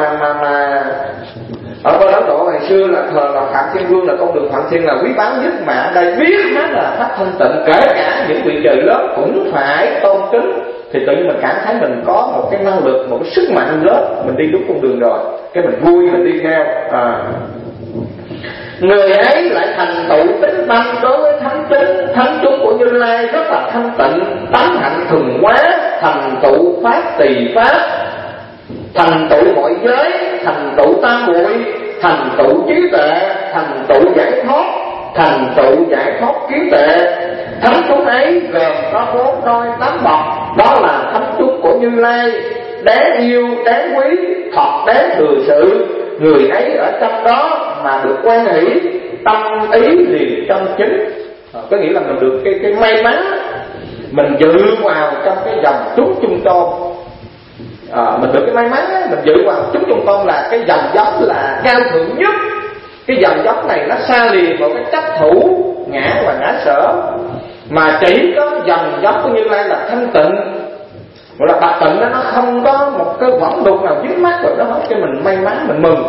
ở bên Ấn Độ ngày xưa là thờ là Phạm Thiên Vương, là con đường Phạm Thiên là quý báu nhất, mà ở đây biết nó là pháp thanh tịnh, kể cả những vị trời lớn cũng phải tôn kính. Thì tự nhiên mình cảm thấy mình có một cái năng lực, một cái sức mạnh lớn, mình đi đúng con đường rồi, cái mình vui mình đi theo. Người ấy lại thành tựu tính tâm đối với thánh chúng của Như Lai rất là thanh tịnh, tánh hạnh thuần hóa, thành tựu pháp tỳ pháp, thành tựu mọi giới, thành tựu tam muội, thành tựu trí tuệ, thành tựu giải thoát, thành tựu giải thoát trí tuệ. Thánh chúng ấy gồm có 4 đôi 8 bậc, đó là thánh chúng của Như Lai, đáng yêu, đáng quý, thật đáng thừa sự. Người ấy ở trong đó mà được quan hỷ, tâm ý liền chân chính. Có nghĩa là mình được cái may mắn, mình dự vào trong cái dòng chúng trung tôn. Mình được cái may mắn á, mình dự vào chúng trung tôn là cái dòng giống là cao thượng nhất. Cái dòng giống này nó xa lìa vào cái chấp thủ ngã và ngã sở, mà chỉ có dòng giống của Như Lai là thanh tịnh, gọi là bạch tịnh đó, nó không có một cái võng đục nào dính mắc vào đó hết. Cho mình may mắn, mình mừng.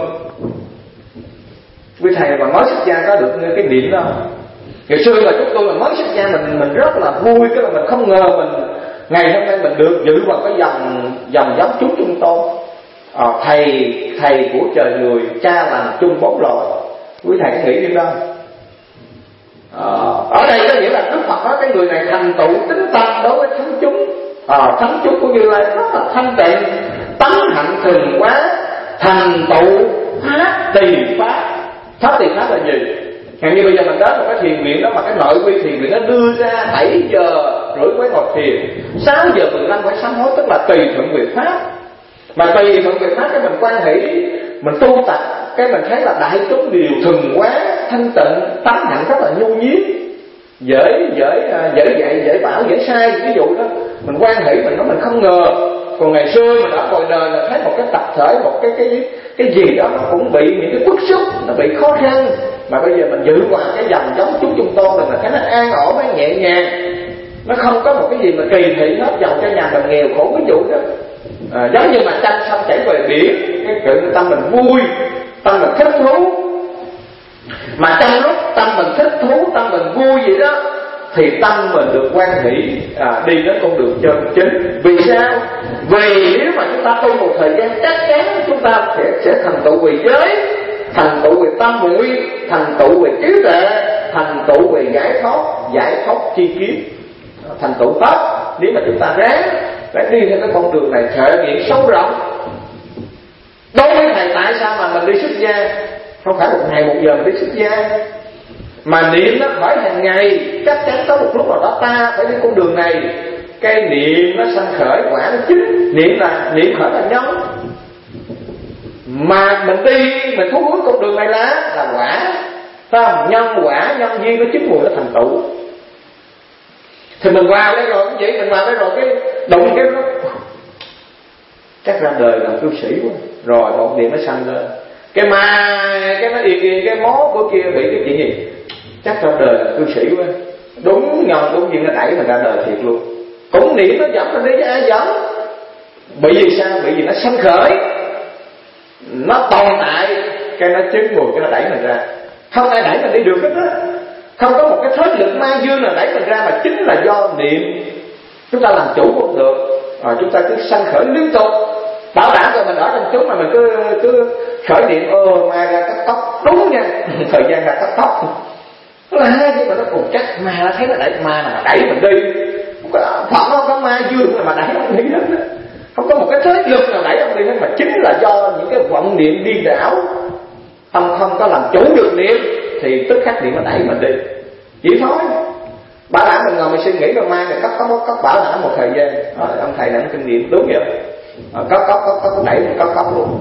Quý thầy mà mới xuất gia có được cái niệm đó. Ngày xưa là chúng tôi mà mới xuất gia mình rất là vui, cái là mình không ngờ mình ngày hôm nay mình được giữ vào cái dòng giống chúng trung tôn. Thầy của trời người, cha lành chung 4 loài. Quý thầy có nghĩ điều đó? Ở đây có nghĩa là Đức Phật nói cái người này thành tựu tính tâm đối với thánh chúng. Thánh chúng của Như Lai rất là thanh tịnh, tánh hạnh thường quá, thành tựu pháp tỳ pháp. Pháp tỳ pháp là gì? Hẳn như bây giờ mình đến một cái thiền viện đó, mà cái nội quy thiền viện nó đưa ra 7 giờ rưỡi mới ngồi thiền, 6 giờ 15 phải sám hối, tức là tùy thuận về pháp. Mà tùy thuận về pháp cái mình quan hỷ, mình tu tập, cái mình thấy là đại chúng đều thuần quá, thanh tịnh, tánh hạnh rất là nhu nhiếm, dễ dạy, dễ bảo, dễ sai. Ví dụ đó, mình quan hỷ, mình nói mình không ngờ. Còn ngày xưa mình ở ngoài đời là thấy một cái tập thể, một cái gì đó nó cũng bị những cái bức xúc, nó bị khó khăn. Mà bây giờ mình giữ qua cái dòng giống chúng trung tôn là mình thấy nó an ổn, nó nhẹ nhàng, nó không có một cái gì mà kỳ thị hết dòng cho nhà mình nghèo khổ. Ví dụ đó, giống như mà tranh xong chảy về biển, cái tự tâm mình vui, tâm mình thích thú. Mà trong lúc tâm mình thích thú, tâm mình vui vậy đó, thì tâm mình được quan hỷ, đi đến con đường chân chính. Vì sao? Vì nếu mà chúng ta tu một thời gian, chắc chắn chúng ta sẽ thành tựu về giới, thành tựu về tâm muội, thành tựu về trí tuệ, thành tựu về giải thoát chi kiến, thành tựu pháp. Nếu mà chúng ta ráng đi theo cái con đường này, thể nghiệm sâu rộng. Đối với thầy, tại sao mà mình đi xuất gia? Không phải một ngày một giờ mình đi xuất gia, mà niệm nó khỏi hàng ngày. Chắc chắn có một lúc nào đó ta phải đi con đường này, cái niệm nó sanh khởi, quả nó chính. Niệm khởi là nhân, mà mình đi, mình thú hướng con đường này là quả. Phải không? Nhân quả, nhân duyên nó chính mùi, nó thành tựu. Thì mình vào đây rồi cũng vậy, mình vào đây rồi cái động cái nó chắc ra đời làm cư sĩ quá. Rồi một niệm nó sanh lên, cái nó yên cái mó của kia bị cái chuyện gì, chắc ra đời làm cư sĩ quá. Đúng nhân đúng duyên nó đẩy mình ra đời thiệt luôn. Cũng niệm nó dẫn mình đi với ai dẫn. Bởi vì sao? Bởi vì nó sanh khởi, nó tồn tại, cái nó chứng mùi, cái nó đẩy mình ra. Không ai đẩy mình đi được hết á. Không có một cái thế lực ma dương nào đẩy mình ra, mà chính là do niệm. Chúng ta làm chủ không được, chúng ta cứ sanh khởi liên tục. Bảo đảm rồi mình ở trong chúng mà mình cứ khởi niệm ma ra cắt tóc. Đúng nha, thời gian ra cắt tóc là nhưng mà nó cùng chắc ma nó thấy nó đẩy, ma nào mà đẩy mình đi. Phật nó có ma dương mà đẩy mình đi hết. Không có một cái thế lực nào đẩy ông đi hết, mà chính là do những cái vọng niệm điên đảo. Tâm không có làm chủ được niệm thì tức khắc niệm nó đẩy mình đi. Chỉ thôi. Bảo đảm mình ngồi mình suy nghĩ rồi mai này cắt bảo đảm một thời gian. Ông thầy này kinh nghiệm đúng vậy. Cắt đẩy mình cắt luôn.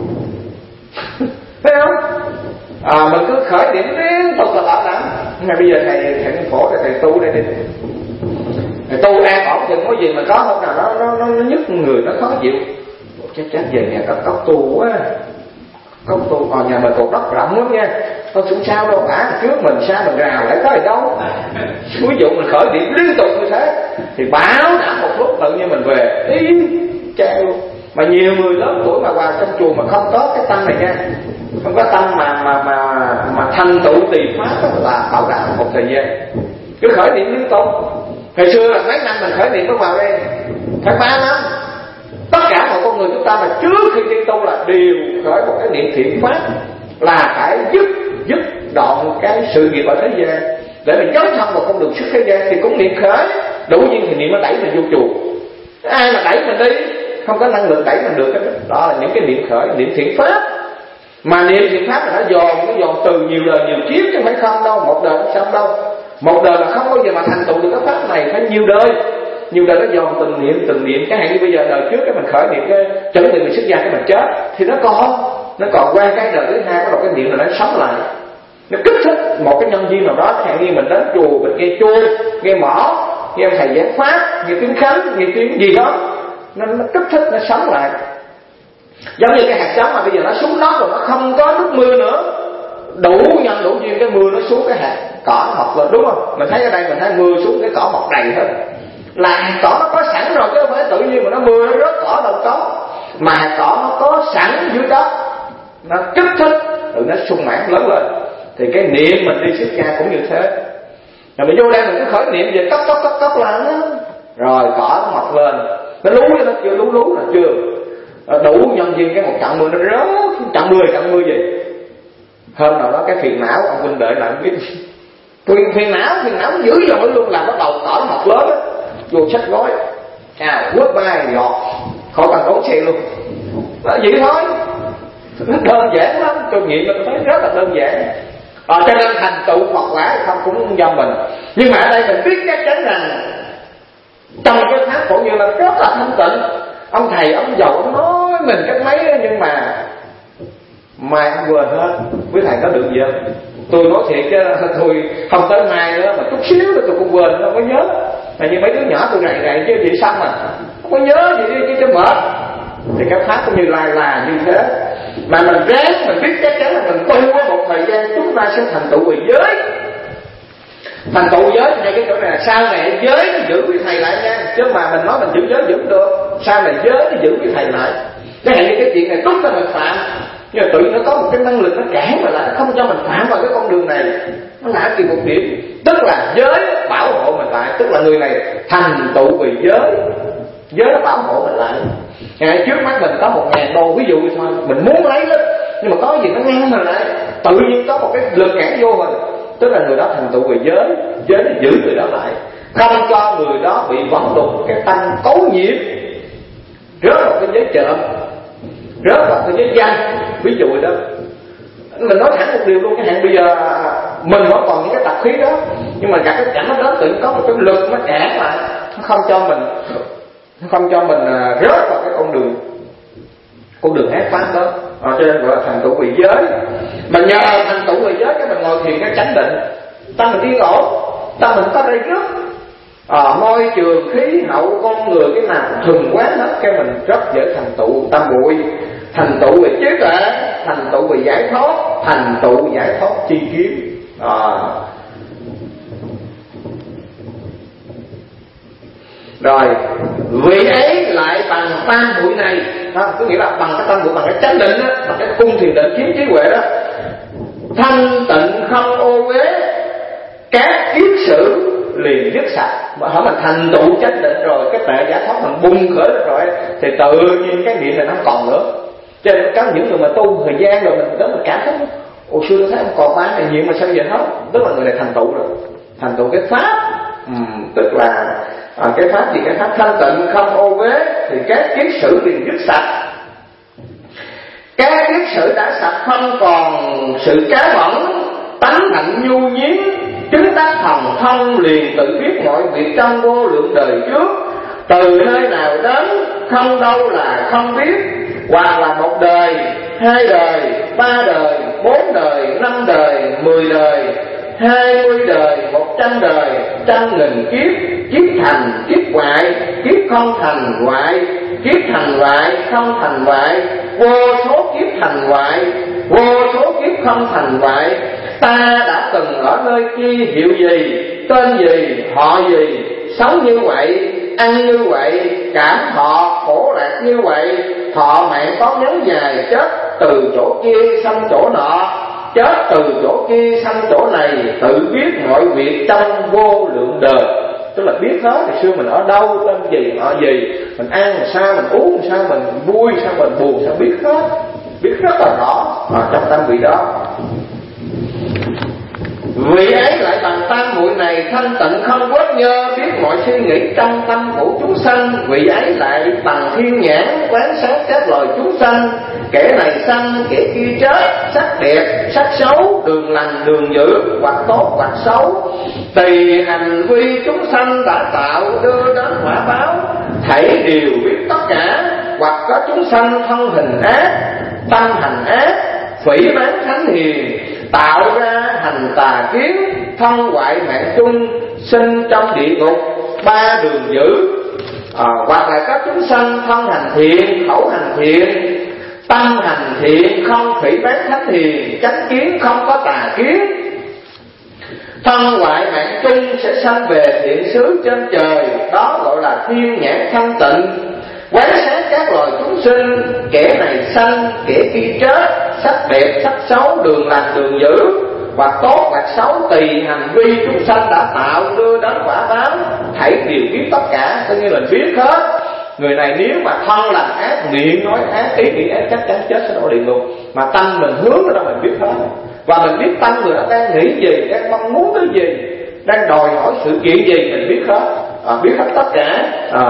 Thấy không? Mình cứ khởi điểm liên tục là bảo đảm. Mà bây giờ thầy khổ thầy tu đây đi. Thầy tu an ổn thì có gì mà có hôm nào nó nhức người, nó khó chịu. Chắc về nhà cắt tu quá. Không tu, nhà mình còn đất rộng lắm nha. Tôi cũng sao đâu cả, trước mình sao mình rào lại có gì đâu. Ví dụ mình khởi điểm liên tục như thế thì bảo đảm một lúc tự nhiên mình về y chang luôn. Mà nhiều người lớn tuổi mà vào trong chùa mà không có cái tâm này nha, không có tâm mà thành tựu tỳ pháp là bảo đảm một thời gian cứ khởi niệm liên tục. Hồi xưa là mấy năm mình khởi niệm mới vào đây, phải 3 năm. Tất cả mọi con người chúng ta mà trước khi đi tu là đều khởi một cái niệm thiện pháp, là phải dứt đoạn cái sự nghiệp ở thế gian để mình dấn thân vào con đường xuất thế gian. Thì cũng niệm khởi đủ duyên thì niệm nó đẩy mình vô chùa. Ai mà đẩy mình đi, không có năng lực đẩy mình được. Đó là những cái niệm khởi, niệm thiện pháp. Mà niệm thiện pháp là nó dồn từ nhiều đời nhiều kiếp, chứ không phải không đâu, một đời nó xong đâu. Một đời là không bao giờ mà thành tựu được cái pháp này, phải nhiều đời nó dồn từng niệm. Cái hạn như bây giờ đời trước cái mình khởi niệm cái chuẩn bị mình xuất gia cái mình chết, thì nó còn qua cái đời thứ hai, bắt đầu cái niệm là nó sống lại, nó kích thích một cái nhân duyên nào đó. Hạn như mình đến chùa mình nghe chuông, nghe mõ, nghe ông thầy giảng pháp, nghe tiếng khánh, nghe tiếng gì đó, nó kích thích, nó sống lại. Giống như cái hạt giống mà bây giờ nó xuống đất rồi, nó không có nước mưa nữa, đủ nhân đủ duyên cái mưa nó xuống, cái hạt cỏ nó mọc lên, đúng không? Mình thấy ở đây mình thấy mưa xuống cái cỏ mọc đầy hết, là hạt cỏ nó có sẵn rồi, chứ không phải tự nhiên mà nó mưa nó rớt cỏ đâu có. Mà hạt cỏ nó có sẵn dưới đất, nó kích thích rồi nó sung mãn lớn lên. Thì cái niệm mình đi xuất gia cũng như thế. Rồi mình vô đây mình cứ khởi niệm về cốc là nó rồi cỏ nó mọc lên, nó lú cho nó chưa, lú là chưa đủ nhân duyên, cái một trận mưa nó rớt, trận mưa gì. Hôm nào đó cái phiền não ông huynh đệ lại không biết, phiền não nó dữ dội luôn, là bắt đầu cỏ nó mọc lớn á, vô sách gói quất bay giọt khỏi cần đốn xe luôn. Nó vậy thôi, nó đơn giản lắm, tôi nghiệm là tôi thấy rất là đơn giản. Cho nên thành tựu Phật quả không cũng do mình. Nhưng mà ở đây mình biết chắc chắn rằng trong cái pháp cũng như là rất là thanh tịnh. Ông thầy ông giàu ông nói mình cách mấy đó, nhưng mà mai ông quên hết. Quý thầy có được gì không? Tôi nói thiệt chứ tôi không tới mai nữa, mà chút xíu nữa tôi cũng quên, không có nhớ. Mà như mấy đứa nhỏ tôi rầy chứ chị xong mà không có nhớ gì đi chứ mệt. Thì cái pháp cũng như là như thế. Mà mình ráng, mình biết chắc chắn là mình tu với một thời gian chúng ta sẽ thành tựu về giới. Thành tựu giới hay cái chỗ này là sau này giới nó giữ quý thầy lại nha, chứ mà mình nói mình giữ giới giữ không được. Sau này giới nó giữ quý thầy lại. Cái này như cái chuyện này đúng là mình phạm, nhưng mà tự nhiên nó có một cái năng lực nó cản mà lại không cho mình phạm vào cái con đường này. Nó là kỳ một điểm, tức là giới bảo hộ mình lại, tức là người này thành tựu vì giới nó bảo hộ mình lại. Ngày trước mắt mình có 1.000 đô ví dụ như thôi, mình muốn lấy lắm, nhưng mà có gì nó ngăn mình lại, tự nhiên có một cái lực cản vô mình, tức là người đó thành tựu về giới nó giữ người đó lại, không cho người đó bị vận đục cái tâm cấu nhiễm, rớt vào cái giới trộm, rớt vào cái giới danh, ví dụ đó. Mình nói thẳng một điều luôn, cái hạn bây giờ mình vẫn còn những cái tập khí đó, nhưng mà gặp cái cảnh nó đến tự có một cái lực nó cản lại, nó không cho mình rớt vào cái con đường ác pháp đó. Cho nên gọi là thành tựu vị giới. Mà nhờ thành tựu vị giới cái mình ngồi thiền cái chánh định, tâm mình yên ổn, tâm mình có đây trước, môi trường khí hậu con người cái nào cũng thuần quán hết, cái mình rất dễ thành tựu tam muội, thành tựu về trí tuệ, thành tựu về giải thoát, thành tựu giải thoát chi kiến. Rồi vị ấy lại bằng tam muội này, có nghĩa là bằng cái tam muội, bằng cái chánh định đó, bằng cái cung thiền định kiến trí huệ đó, thanh tịnh không ô uế, các kiết sử liền dứt sạch. Mà hỏi mình thành tựu chánh định rồi, cái tuệ giải thoát mình bùng khởi rồi, thì tự nhiên cái niệm này nó không còn nữa. Cho nên có những người mà tu thời gian rồi mình đến mình cảm thấy ồ xưa tôi thấy ông còn bán này nhiều mà sao giờ hết, tức là người này thành tựu rồi, thành tựu cái pháp. Tức là cái pháp gì? Cái pháp thanh tịnh không ô uế, thì các kiết sử liền dứt sạch. Các kiết sử đã sạch, không còn sự cá bẩn, tánh hạnh nhu nhiến, chứng đắc thần thông, liền tự biết mọi việc trong vô lượng đời trước, từ nơi nào đến không đâu là không biết, hoặc là một đời, 2 đời, 3 đời, 4 đời, 5 đời, 10 đời, 20 đời, 100 đời, 100.000 kiếp, kiếp thành, kiếp hoại, kiếp không thành hoại, kiếp thành hoại, không thành hoại, vô số kiếp thành hoại, vô số kiếp không thành hoại. Ta đã từng ở nơi kia, hiệu gì, tên gì, họ gì, sống như vậy, ăn như vậy, cảm thọ khổ lạc như vậy, thọ mạng có ngắn dài, chết từ chỗ kia sang chỗ nọ, chết từ chỗ kia sang chỗ này, tự biết mọi việc trong vô lượng đời. Tức là biết hết ngày xưa mình ở đâu, tên gì, họ gì, mình ăn làm sao, mình uống làm sao, mình vui sao, mình buồn sao, biết hết, biết rất là rõ trong tâm vị đó. Vị ấy lại bằng tam muội này thanh tịnh không quết nhơ, biết mọi suy nghĩ trong tâm của chúng sanh. Vị ấy lại bằng thiên nhãn quán sát các loài chúng sanh, kẻ này sanh kẻ kia chết, sắc đẹp sắc xấu, đường lành đường dữ, hoặc tốt hoặc xấu, tùy hành vi chúng sanh đã tạo đưa đến quả báo, thảy đều biết tất cả. Hoặc có chúng sanh thân hình ác, tâm hành ác, phỉ báng thánh hiền, tạo ra hành tà kiến, thân hoại mạng chung, sinh trong địa ngục, ba đường dữ. Hoặc là các chúng sanh thân hành thiện, khẩu hành thiện, tâm hành thiện, không phỉ báng thánh hiền, chánh kiến không có tà kiến, thân hoại mạng chung, sẽ sanh về thiện xứ trên trời. Đó gọi là thiên nhãn thanh tịnh, quán sát các loài chúng sinh, kẻ này sanh kẻ kia chết, sắc đẹp sắc xấu, đường lành đường dữ, hoặc tốt hoặc xấu, tùy hành vi chúng sanh đã tạo đưa đến quả báo, thảy đều biết tất cả. Tất nhiên mình biết hết. Người này nếu mà thân làm ác, miệng nói ác, ý nghĩ ác, chắc chắn chết sẽ đọa địa ngục. Mà tâm mình hướng ở đâu mình biết hết. Và mình biết tâm người đó đang nghĩ gì, đang mong muốn cái gì, đang đòi hỏi sự kiện gì, mình biết hết. Biết hết tất cả.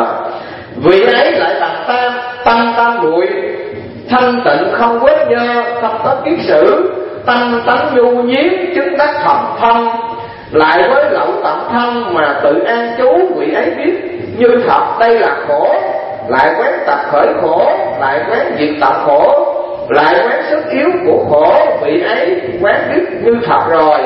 Vị ấy lại bằng tam muội thanh tịnh không quết nhơ, không có kiết sử, tâm tánh nhu nhiếm, chứng đắc thần thân. Lại với lậu tận thân mà tự an trú, vị ấy biết như thật đây là khổ, lại quán tập khởi khổ, lại quán diệt tập khổ, lại quán sức yếu của khổ, vị ấy quán biết như thật rồi.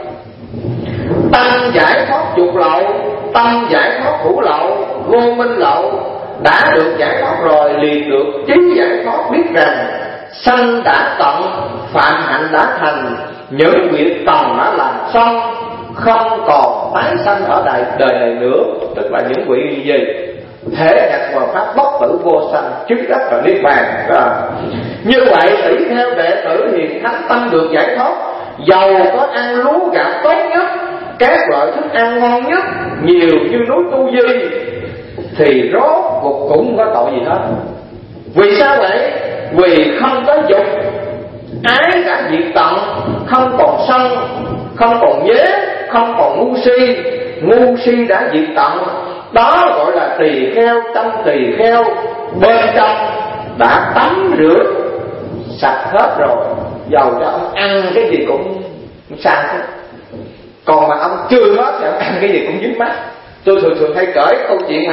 Tâm giải thoát dục lậu, tâm giải thoát hữu lậu, vô minh lậu, đã được giải thoát rồi, liền được trí giải thoát, biết rằng sanh đã tận, phạm hạnh đã thành, những việc tầm đã làm xong, không còn tái sanh ở đời này nữa. Tức là những vị gì thể nhập vào pháp bất tử vô sanh, chứng đắc và niết bàn. Như vậy tỷ theo đệ tử hiền thánh tâm được giải thoát, giàu có ăn lúa gạo tốt nhất, các loại thức ăn ngon nhất, nhiều như núi Tu Di, thì rốt cuộc cũng không có tội gì hết. Vì sao vậy? Vì không có dục, ái đã diệt tận, không còn sân, không còn nhế, không còn ngu si đã diệt tận. Đó gọi là tỳ kheo, tâm tỳ kheo bên trong đã tắm rửa sạch hết rồi. Dầu cho ông ăn cái gì cũng sang hết. Còn mà ông chưa hết thì ông ăn cái gì cũng dính mắt. Tôi thường hay kể câu chuyện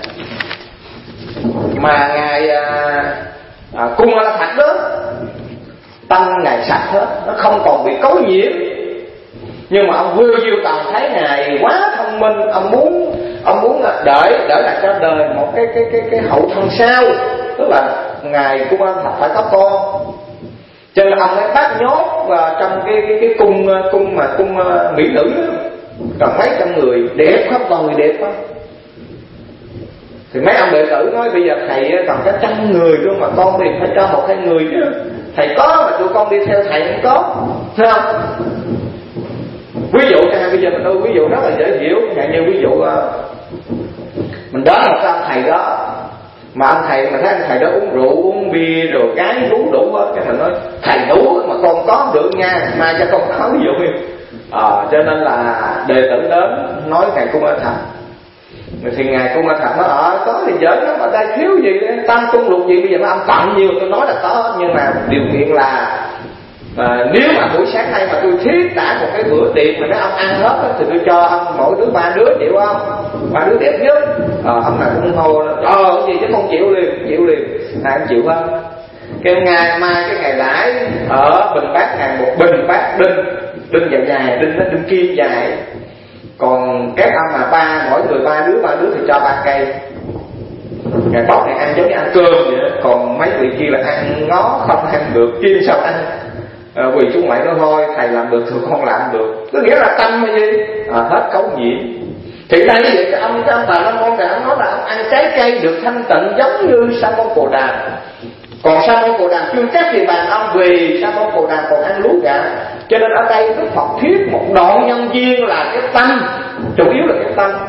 mà ngài Cung La Thạch đó, tâm ngài sạch hết, nó không còn bị cấu nhiễm. Nhưng mà ông Vua Diêu Tần thấy ngài quá thông minh, ông muốn đợi lại cho đời một cái hậu thân sau, tức là ngài Cung La Thạch phải có con. Cho nên ông ấy bắt nhốt vào trong cái cung mỹ nữ đó, còn mấy trăm người đẹp không, toàn người đẹp không. Thì mấy ông đệ tử nói bây giờ thầy còn có 100 người luôn, mà con thì phải cho 1-2 người chứ. Thầy có mà tụi con đi theo thầy không có, thấy không? Ví dụ nha, bây giờ mình đưa ví dụ rất là dễ hiểu. Như ví dụ mình đến một ông thầy đó, mà ông thầy mà thấy ông thầy đó uống rượu uống bia rồi gái uống đủ hết, cái mình nói thầy đủ mà con có được nha, mai cho con có, ví dụ như cho nên là đệ tử đến nói ngài Cung La Thạch. Thì ngài Cung La Thạch nói có thì giỡn lắm, ở đây thiếu gì tam cung lục gì, bây giờ nó ông tặng nhiều tôi nói là có, nhưng mà điều kiện là nếu mà buổi sáng nay mà tôi thiết đã một cái bữa tiệc mà nếu ông ăn hết đó, thì tôi cho ông mỗi đứa 3 đứa, chịu không? 3 đứa đẹp nhất. Ông nào cũng hô cái gì chứ không chịu liền. Ngài không chịu không? Cái ngày mai cái ngày lãi ở Bình Bát, ngài một bình bát đinh dài, đinh kim dài. Còn các ông mà mỗi người 3 đứa thì cho 3 cây. Ngài bóc này ăn giống như ăn cơm vậy. Còn mấy vị kia là ăn ngó không ăn được, chiên sao ăn. Vì chúng mày nói thôi thầy làm được thì con làm được. Có nghĩa là tâm hay gì hết cấu nhiễm. Thì đây vậy cái ông Bà La Môn này ông nói là ông ăn trái cây được thanh tịnh giống như Sa Môn Cồ Đàm. Còn Sa Môn Cồ Đàm chưa chắc thì bàn ông, vì Sa Môn Cồ Đàm còn ăn lúa gạo. Cho nên ở đây Đức Phật thuyết một đoạn nhân duyên là cái tâm, chủ yếu là cái tâm.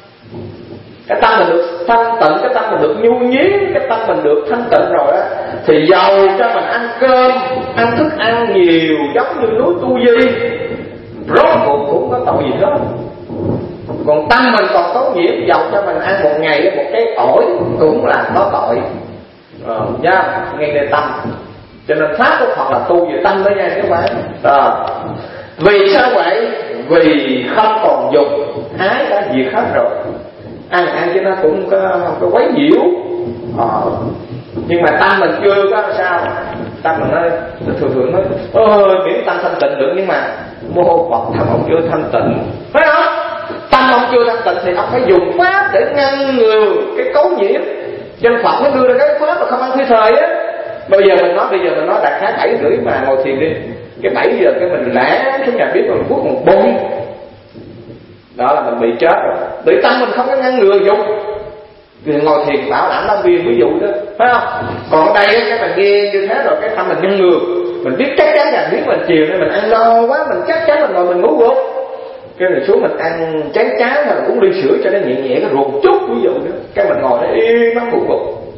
Cái tâm mình được thanh tịnh, cái tâm mình được nhu nhiếm, cái tâm mình được thanh tịnh rồi á, thì giàu cho mình ăn cơm, ăn thức ăn nhiều giống như núi Tu Di, rốt cuộc cũng có tội gì hết. Còn tâm mình còn có nhiễm, dầu cho mình ăn một ngày một cái ổi cũng là có tội. Ngay đây tâm. Cho nên pháp của Phật là tu về tâm đó nha các bạn. Vì sao vậy? Vì không còn dục, ái đã diệt hết rồi. Ăn cho nó cũng không có quấy nhiễu. Nhưng mà tâm mình chưa có sao. Tâm mình nói thường nói miễn tâm thanh tịnh được, nhưng mà mô Phật tâm ông chưa thanh tịnh, phải không? Tâm ông chưa thanh tịnh thì ông phải dùng pháp để ngăn ngừa cái cấu nhiễm. Chân Phật nó đưa ra cái pháp là không ăn thi thời á. Bây giờ mình nói đại khái 7:30 mà ngồi thiền đi. Cái 7 giờ cái mình lẽ xuống nhà bếp mình hút một bông, đó là mình bị chết rồi. Bởi tâm mình không có ngăn ngừa dục. Thì ngồi thiền bảo đảm làm viên ví dụ đó, phải không? Còn ở đây cái mình nghe như thế rồi cái tâm mình ngăn ngừa, mình biết chắc chắn là biết mình chiều nên mình ăn no quá, mình chắc chắn mình ngồi mình ngủ gục. Cái mình xuống mình ăn chén cháo hay là uống ly sữa cho nó nhẹ nhẹ cái ruột chút ví dụ đó, cái mình ngồi đó yên nó ngủ gục.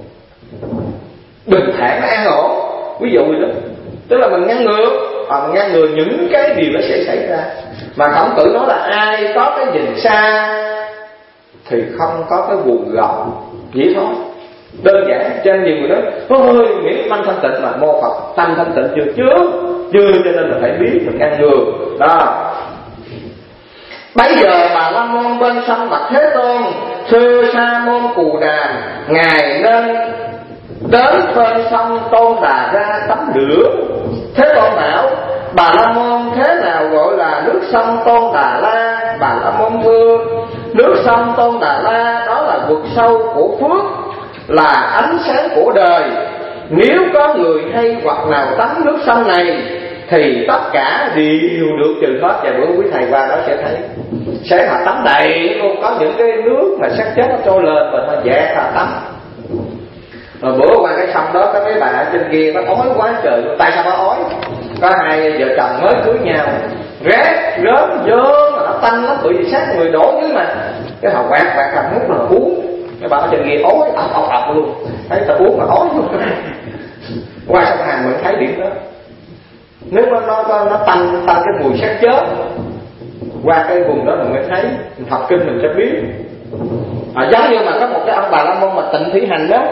Bình thản nó an ổn, ví dụ vậy đó. Tức là mình ngăn ngừa những cái điều nó sẽ xảy ra. Mà Khổng Tử nói là ai có cái nhìn xa thì không có cái buồn gọng, vậy thôi. Đơn giản. Cho nên nhiều người nói miễn tâm thanh tịnh, mà mô Phật tâm thanh tịnh chưa cho nên mình phải biết mình ngăn ngừa đó. Bấy giờ Bà La Môn bên sông Bạch Thế Tôn thưa Sa Môn Cù Đàm, ngài nên đến bên sông Tôn Đà ra tắm lửa. Thế Tôn bảo, Bà La Môn thế nào gọi là nước sông Tôn Đà La? Bà La Môn thưa, nước sông Tôn Đà La đó là vực sâu của phước, là ánh sáng của đời. Nếu có người hay hoặc nào tắm nước sông này thì tất cả đều được trừ hết. Và bữa quý thầy qua đó sẽ thấy sẽ mà tắm đầy luôn, có những cái nước mà xác chết nó trôi lên và nó dẹt là tắm. Rồi bữa qua cái sông đó có mấy bà ở trên kia nó ói quá trời. Tại sao nó ói? Có hai vợ chồng mới cưới nhau, rét rớm dơ mà nó tanh lắm, bởi vì sát người đổ dưới mà. Cái họ quạt làm hút là uống. Cái bà ở trên kia ói ọc luôn. Thấy ta uống mà ói luôn. Qua sông Hàn mình thấy điểm đó. Nếu nó tăng cái mùi xác chết, qua cái vùng đó mình mới thấy, mình học kinh mình sẽ biết. Giống như mà có một cái ông Bà La Môn mà tịnh thủy hành đó,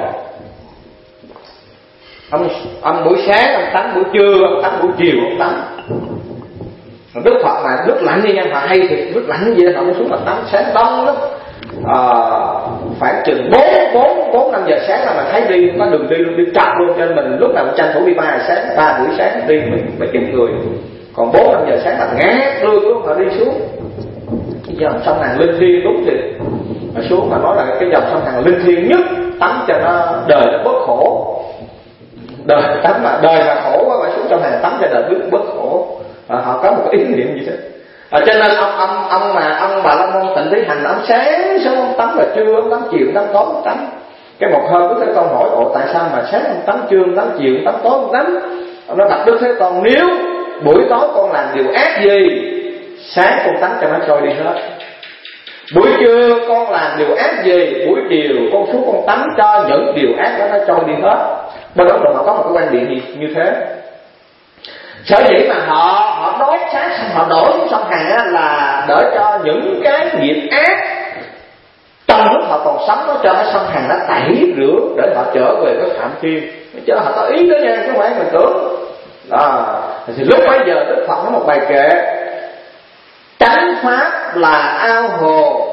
ông buổi sáng ông tắm, buổi trưa ông tắm, buổi chiều ông tắm. Đức Phật mà nước lạnh như nha, họ hay thì nước lạnh như vậy họ cũng xuống mà tắm sáng đông lắm. Khoảng chừng 4-5 giờ sáng là mình thấy đi, có đường đi luôn, đi trật luôn. Cho nên mình lúc nào cũng tranh thủ đi 3 buổi sáng đi mấy chục người. Còn 4-5 giờ sáng là ngát luôn luôn họ đi xuống. Cái dòng sông Hằng linh thiêng đúng thì mà xuống mà nói là cái dòng sông Hằng linh thiêng nhất, tắm cho nó đời nó bớt khổ. Đời mà khổ quá mà xuống sông Hằng tắm cho đời bớt khổ. Họ có một cái ý niệm gì thế. Cho nên ông Bà La Môn tịnh thủy hành, ông sáng sớm ông tắm, là trưa ông tắm, chiều ông tắm, tối ông tắm. Cái một hôm Đức Thế Tôn hỏi tại sao mà sáng ông tắm, trưa ông tắm, chiều ông tắm, tối ông tắm. Ông nói bạch Đức Thế Tôn, nếu buổi tối con làm điều ác gì, sáng con tắm cho nó trôi đi hết. Buổi trưa con làm điều ác gì, buổi chiều con xuống con tắm cho những điều ác đó nó trôi đi hết. Bên đó họ có một cái quan điểm gì như thế. Sở dĩ mà họ đói sáng xong họ đổ xuống sông Hằng á, là để cho những cái nghiệp ác trong lúc họ còn sống nó cho cái sông Hằng nó tẩy rửa để họ trở về cái phạm thiên. Chứ họ có ý đó nha, chứ không phải mình tưởng. Thì lúc bấy giờ Đức Phật nói một bài kệ: chánh pháp là ao hồ,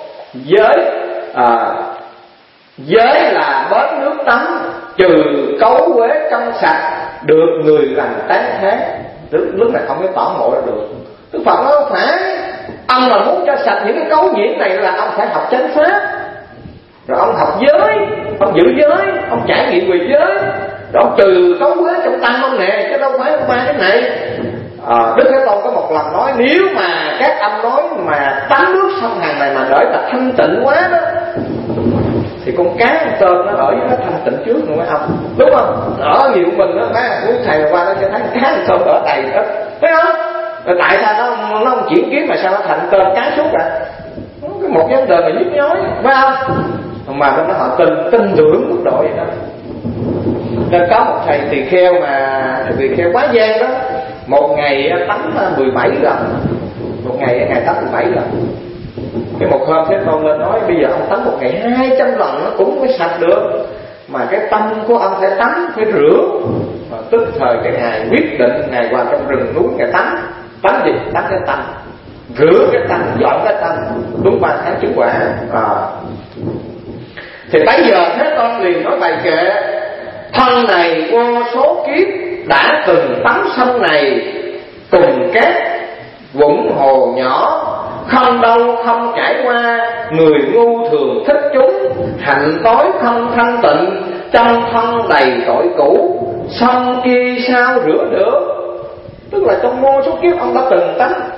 giới là bến nước tắm, trừ cấu uế trong sạch, được người làm tán thán. Lúc này không có tỏ ngộ ra được. Đức Phật nói phải, ông mà muốn cho sạch những cái cấu nhiễm này là ông phải học chánh pháp, rồi ông học giới, ông giữ giới, ông trải nghiệm về giới, rồi ông trừ cấu uế trong tâm ông nè, chứ đâu phải ông ba cái này. Đức Thế Tôn có một lần nói, nếu mà các ông nói mà tắm nước sông Hằng này mà đợi là thanh tịnh quá đó, thì con cá con tôm nó ở với nó thanh tịnh trước rồi mấy ông, đúng không? Ở nhiều mình đó, quý thầy qua đó cho thấy cá con tôm ở đầy hết, thấy không? Rồi tại sao nó không chuyển kiếm mà sao nó thành tôm cá suốt à? Cái một vấn đề mà nhức nhối, phải không? Mà nó họ tin tưởng mức độ vậy đó. Nên có một thầy tỳ kheo quá giang đó, một ngày tắm 17 lần, một ngày tắm 17 lần. Cái một hôm Thế Tôn lên nói bây giờ ông tắm một ngày 200 lần nó cũng mới sạch được, mà cái tâm của ông phải tắm, phải rửa. Tức thời cái ngày quyết định, ngày vào trong rừng núi ngày tắm gì? Tắm cái tâm, rửa cái tâm, dọn cái tâm, đúng 3 tháng chứng quả. Thì bây giờ Thế Tôn liền nói bài kệ: thân này vô số kiếp đã từng tắm sông này, cùng cát vũng hồ nhỏ, không đâu không trải qua, người ngu thường thích chúng, hạnh tối không thanh tịnh, trong thân đầy tội cũ, sông kia sao rửa được. Tức là trong vô số kiếp ông đã từng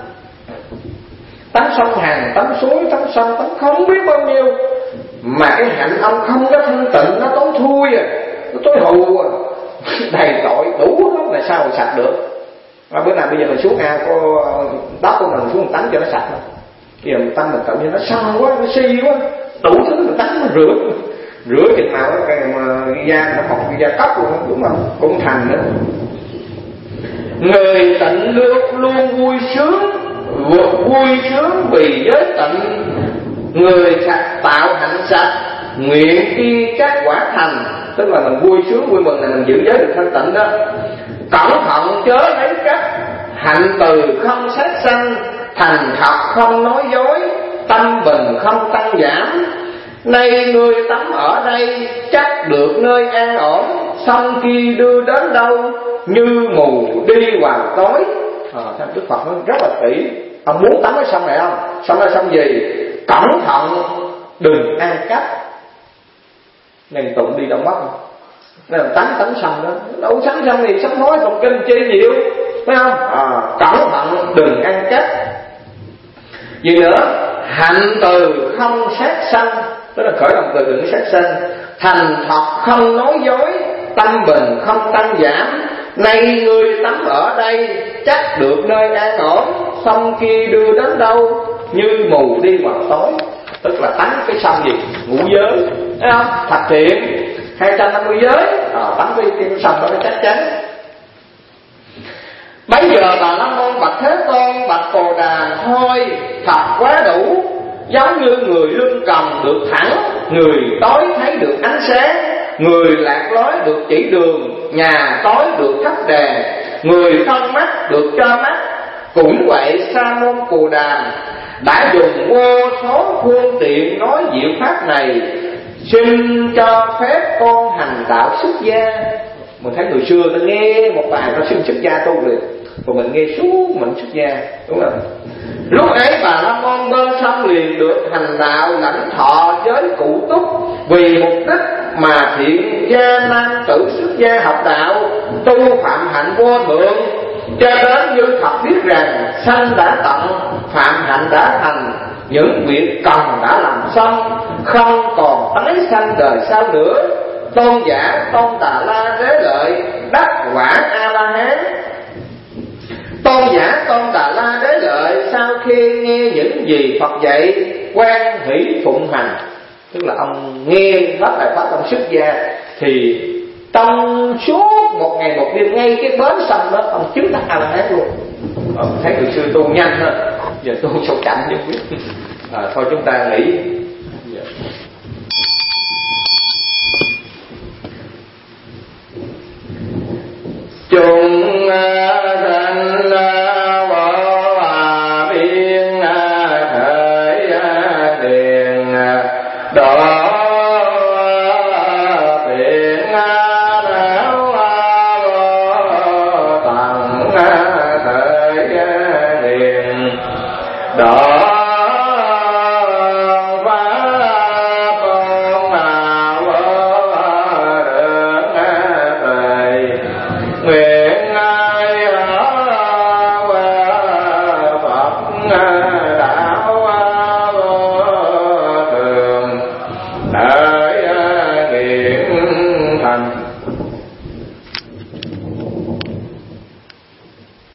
tắm sông Hằng, tắm suối, tắm sông, tắm không biết bao nhiêu, mà cái hạnh ông không có thanh tịnh, nó tối thui nó tối hù đầy tội đủ hết, là sao mà sạch được. Bữa nào bây giờ mình xuống ao có đất của mình xuống mình tắm cho nó sạch. Bây giờ mình tắm mình tự nhiên nó sâu quá, nó si quá, đủ thứ mình tắm nó rửa chừng nào cái mà da nó học da cấp luôn, đúng không? Cũng thành nữa. Người tịnh luôn vui sướng vì giới tịnh, người sạch tạo hạnh sạch, nguyện đi các quả thành. Tức là mình vui sướng vui mừng là mình giữ giới được thanh tịnh đó. Cẩn thận chớ lấy cách, hạnh từ không sát sanh, thành thật không nói dối, tâm bình không tăng giảm. Nay ngươi tắm ở đây chắc được nơi an ổn, sông kia đưa đến đâu như mù đi vào tối. Đức Phật nói rất là kỹ. Ông muốn tắm cái sông này không? Sông là sông gì? Cẩn thận đừng ăn cắp. Nên tụng đi đâu mất không? Nên tắm sông đó. Đâu sông thì sông nói còn kinh chi nhiều, phải không? Cẩn thận đừng ăn cắp. Gì nữa? Hạnh từ không sát sanh, tức là khởi động từ đừng sát sanh. Thành thật không nói dối, tâm bình không tăng giảm. Nay ngươi tắm ở đây chắc được nơi an ổn, sông kia đưa đến đâu như mù đi vào tối. Tức là tắm cái sông gì? Ngũ giới, thấy không? Thập thiện 250 giới, tắm cái sông đó chắc chắn. Bấy giờ Bà La Môn bạch Thế Tôn: bạch Bồ Đà, thôi thật quá đủ. Giống như người lưng cầm được thẳng, người tối thấy được ánh sáng, người lạc lối được chỉ đường, nhà tối được thắp đèn, người không mắt được cho mắt. Cũng vậy Sa Môn Cù Đàm đã dùng vô số phương tiện nói diệu pháp này, xin cho phép con hành đạo xuất gia. Mình thấy người xưa ta nghe một bài nó xin xuất gia tu liền, còn mình nghe suốt mình xuất gia, đúng không? Lúc ấy Bà La Môn bên sông liền được hành đạo lãnh thọ giới cụ túc, vì mục đích mà thiện gia nam tử xuất gia học đạo, tu phạm hạnh vô thượng, cho đến như thật biết rằng sanh đã tận, phạm hạnh đã thành, những việc cần đã làm xong, không còn tái sanh đời sau nữa. Tôn giả Tôn Đà La Đế Lợi đắc quả A La Hán. Tôn giả Tôn Đà La Đế Lợi sau khi nghe những gì Phật dạy, quan hỷ phụng hành. Tức là ông nghe hết bài pháp, ông xuất gia, thì trong suốt một ngày một đêm ngay cái bến sông đó ông chứng đắc A La Hán luôn. Thấy người xưa tu nhanh hơn, giờ tu sâu chậm chứ biết. Thôi chúng ta nghĩ chúng sanh vô biên thể điền đó tiện não tặng thể điền đó thành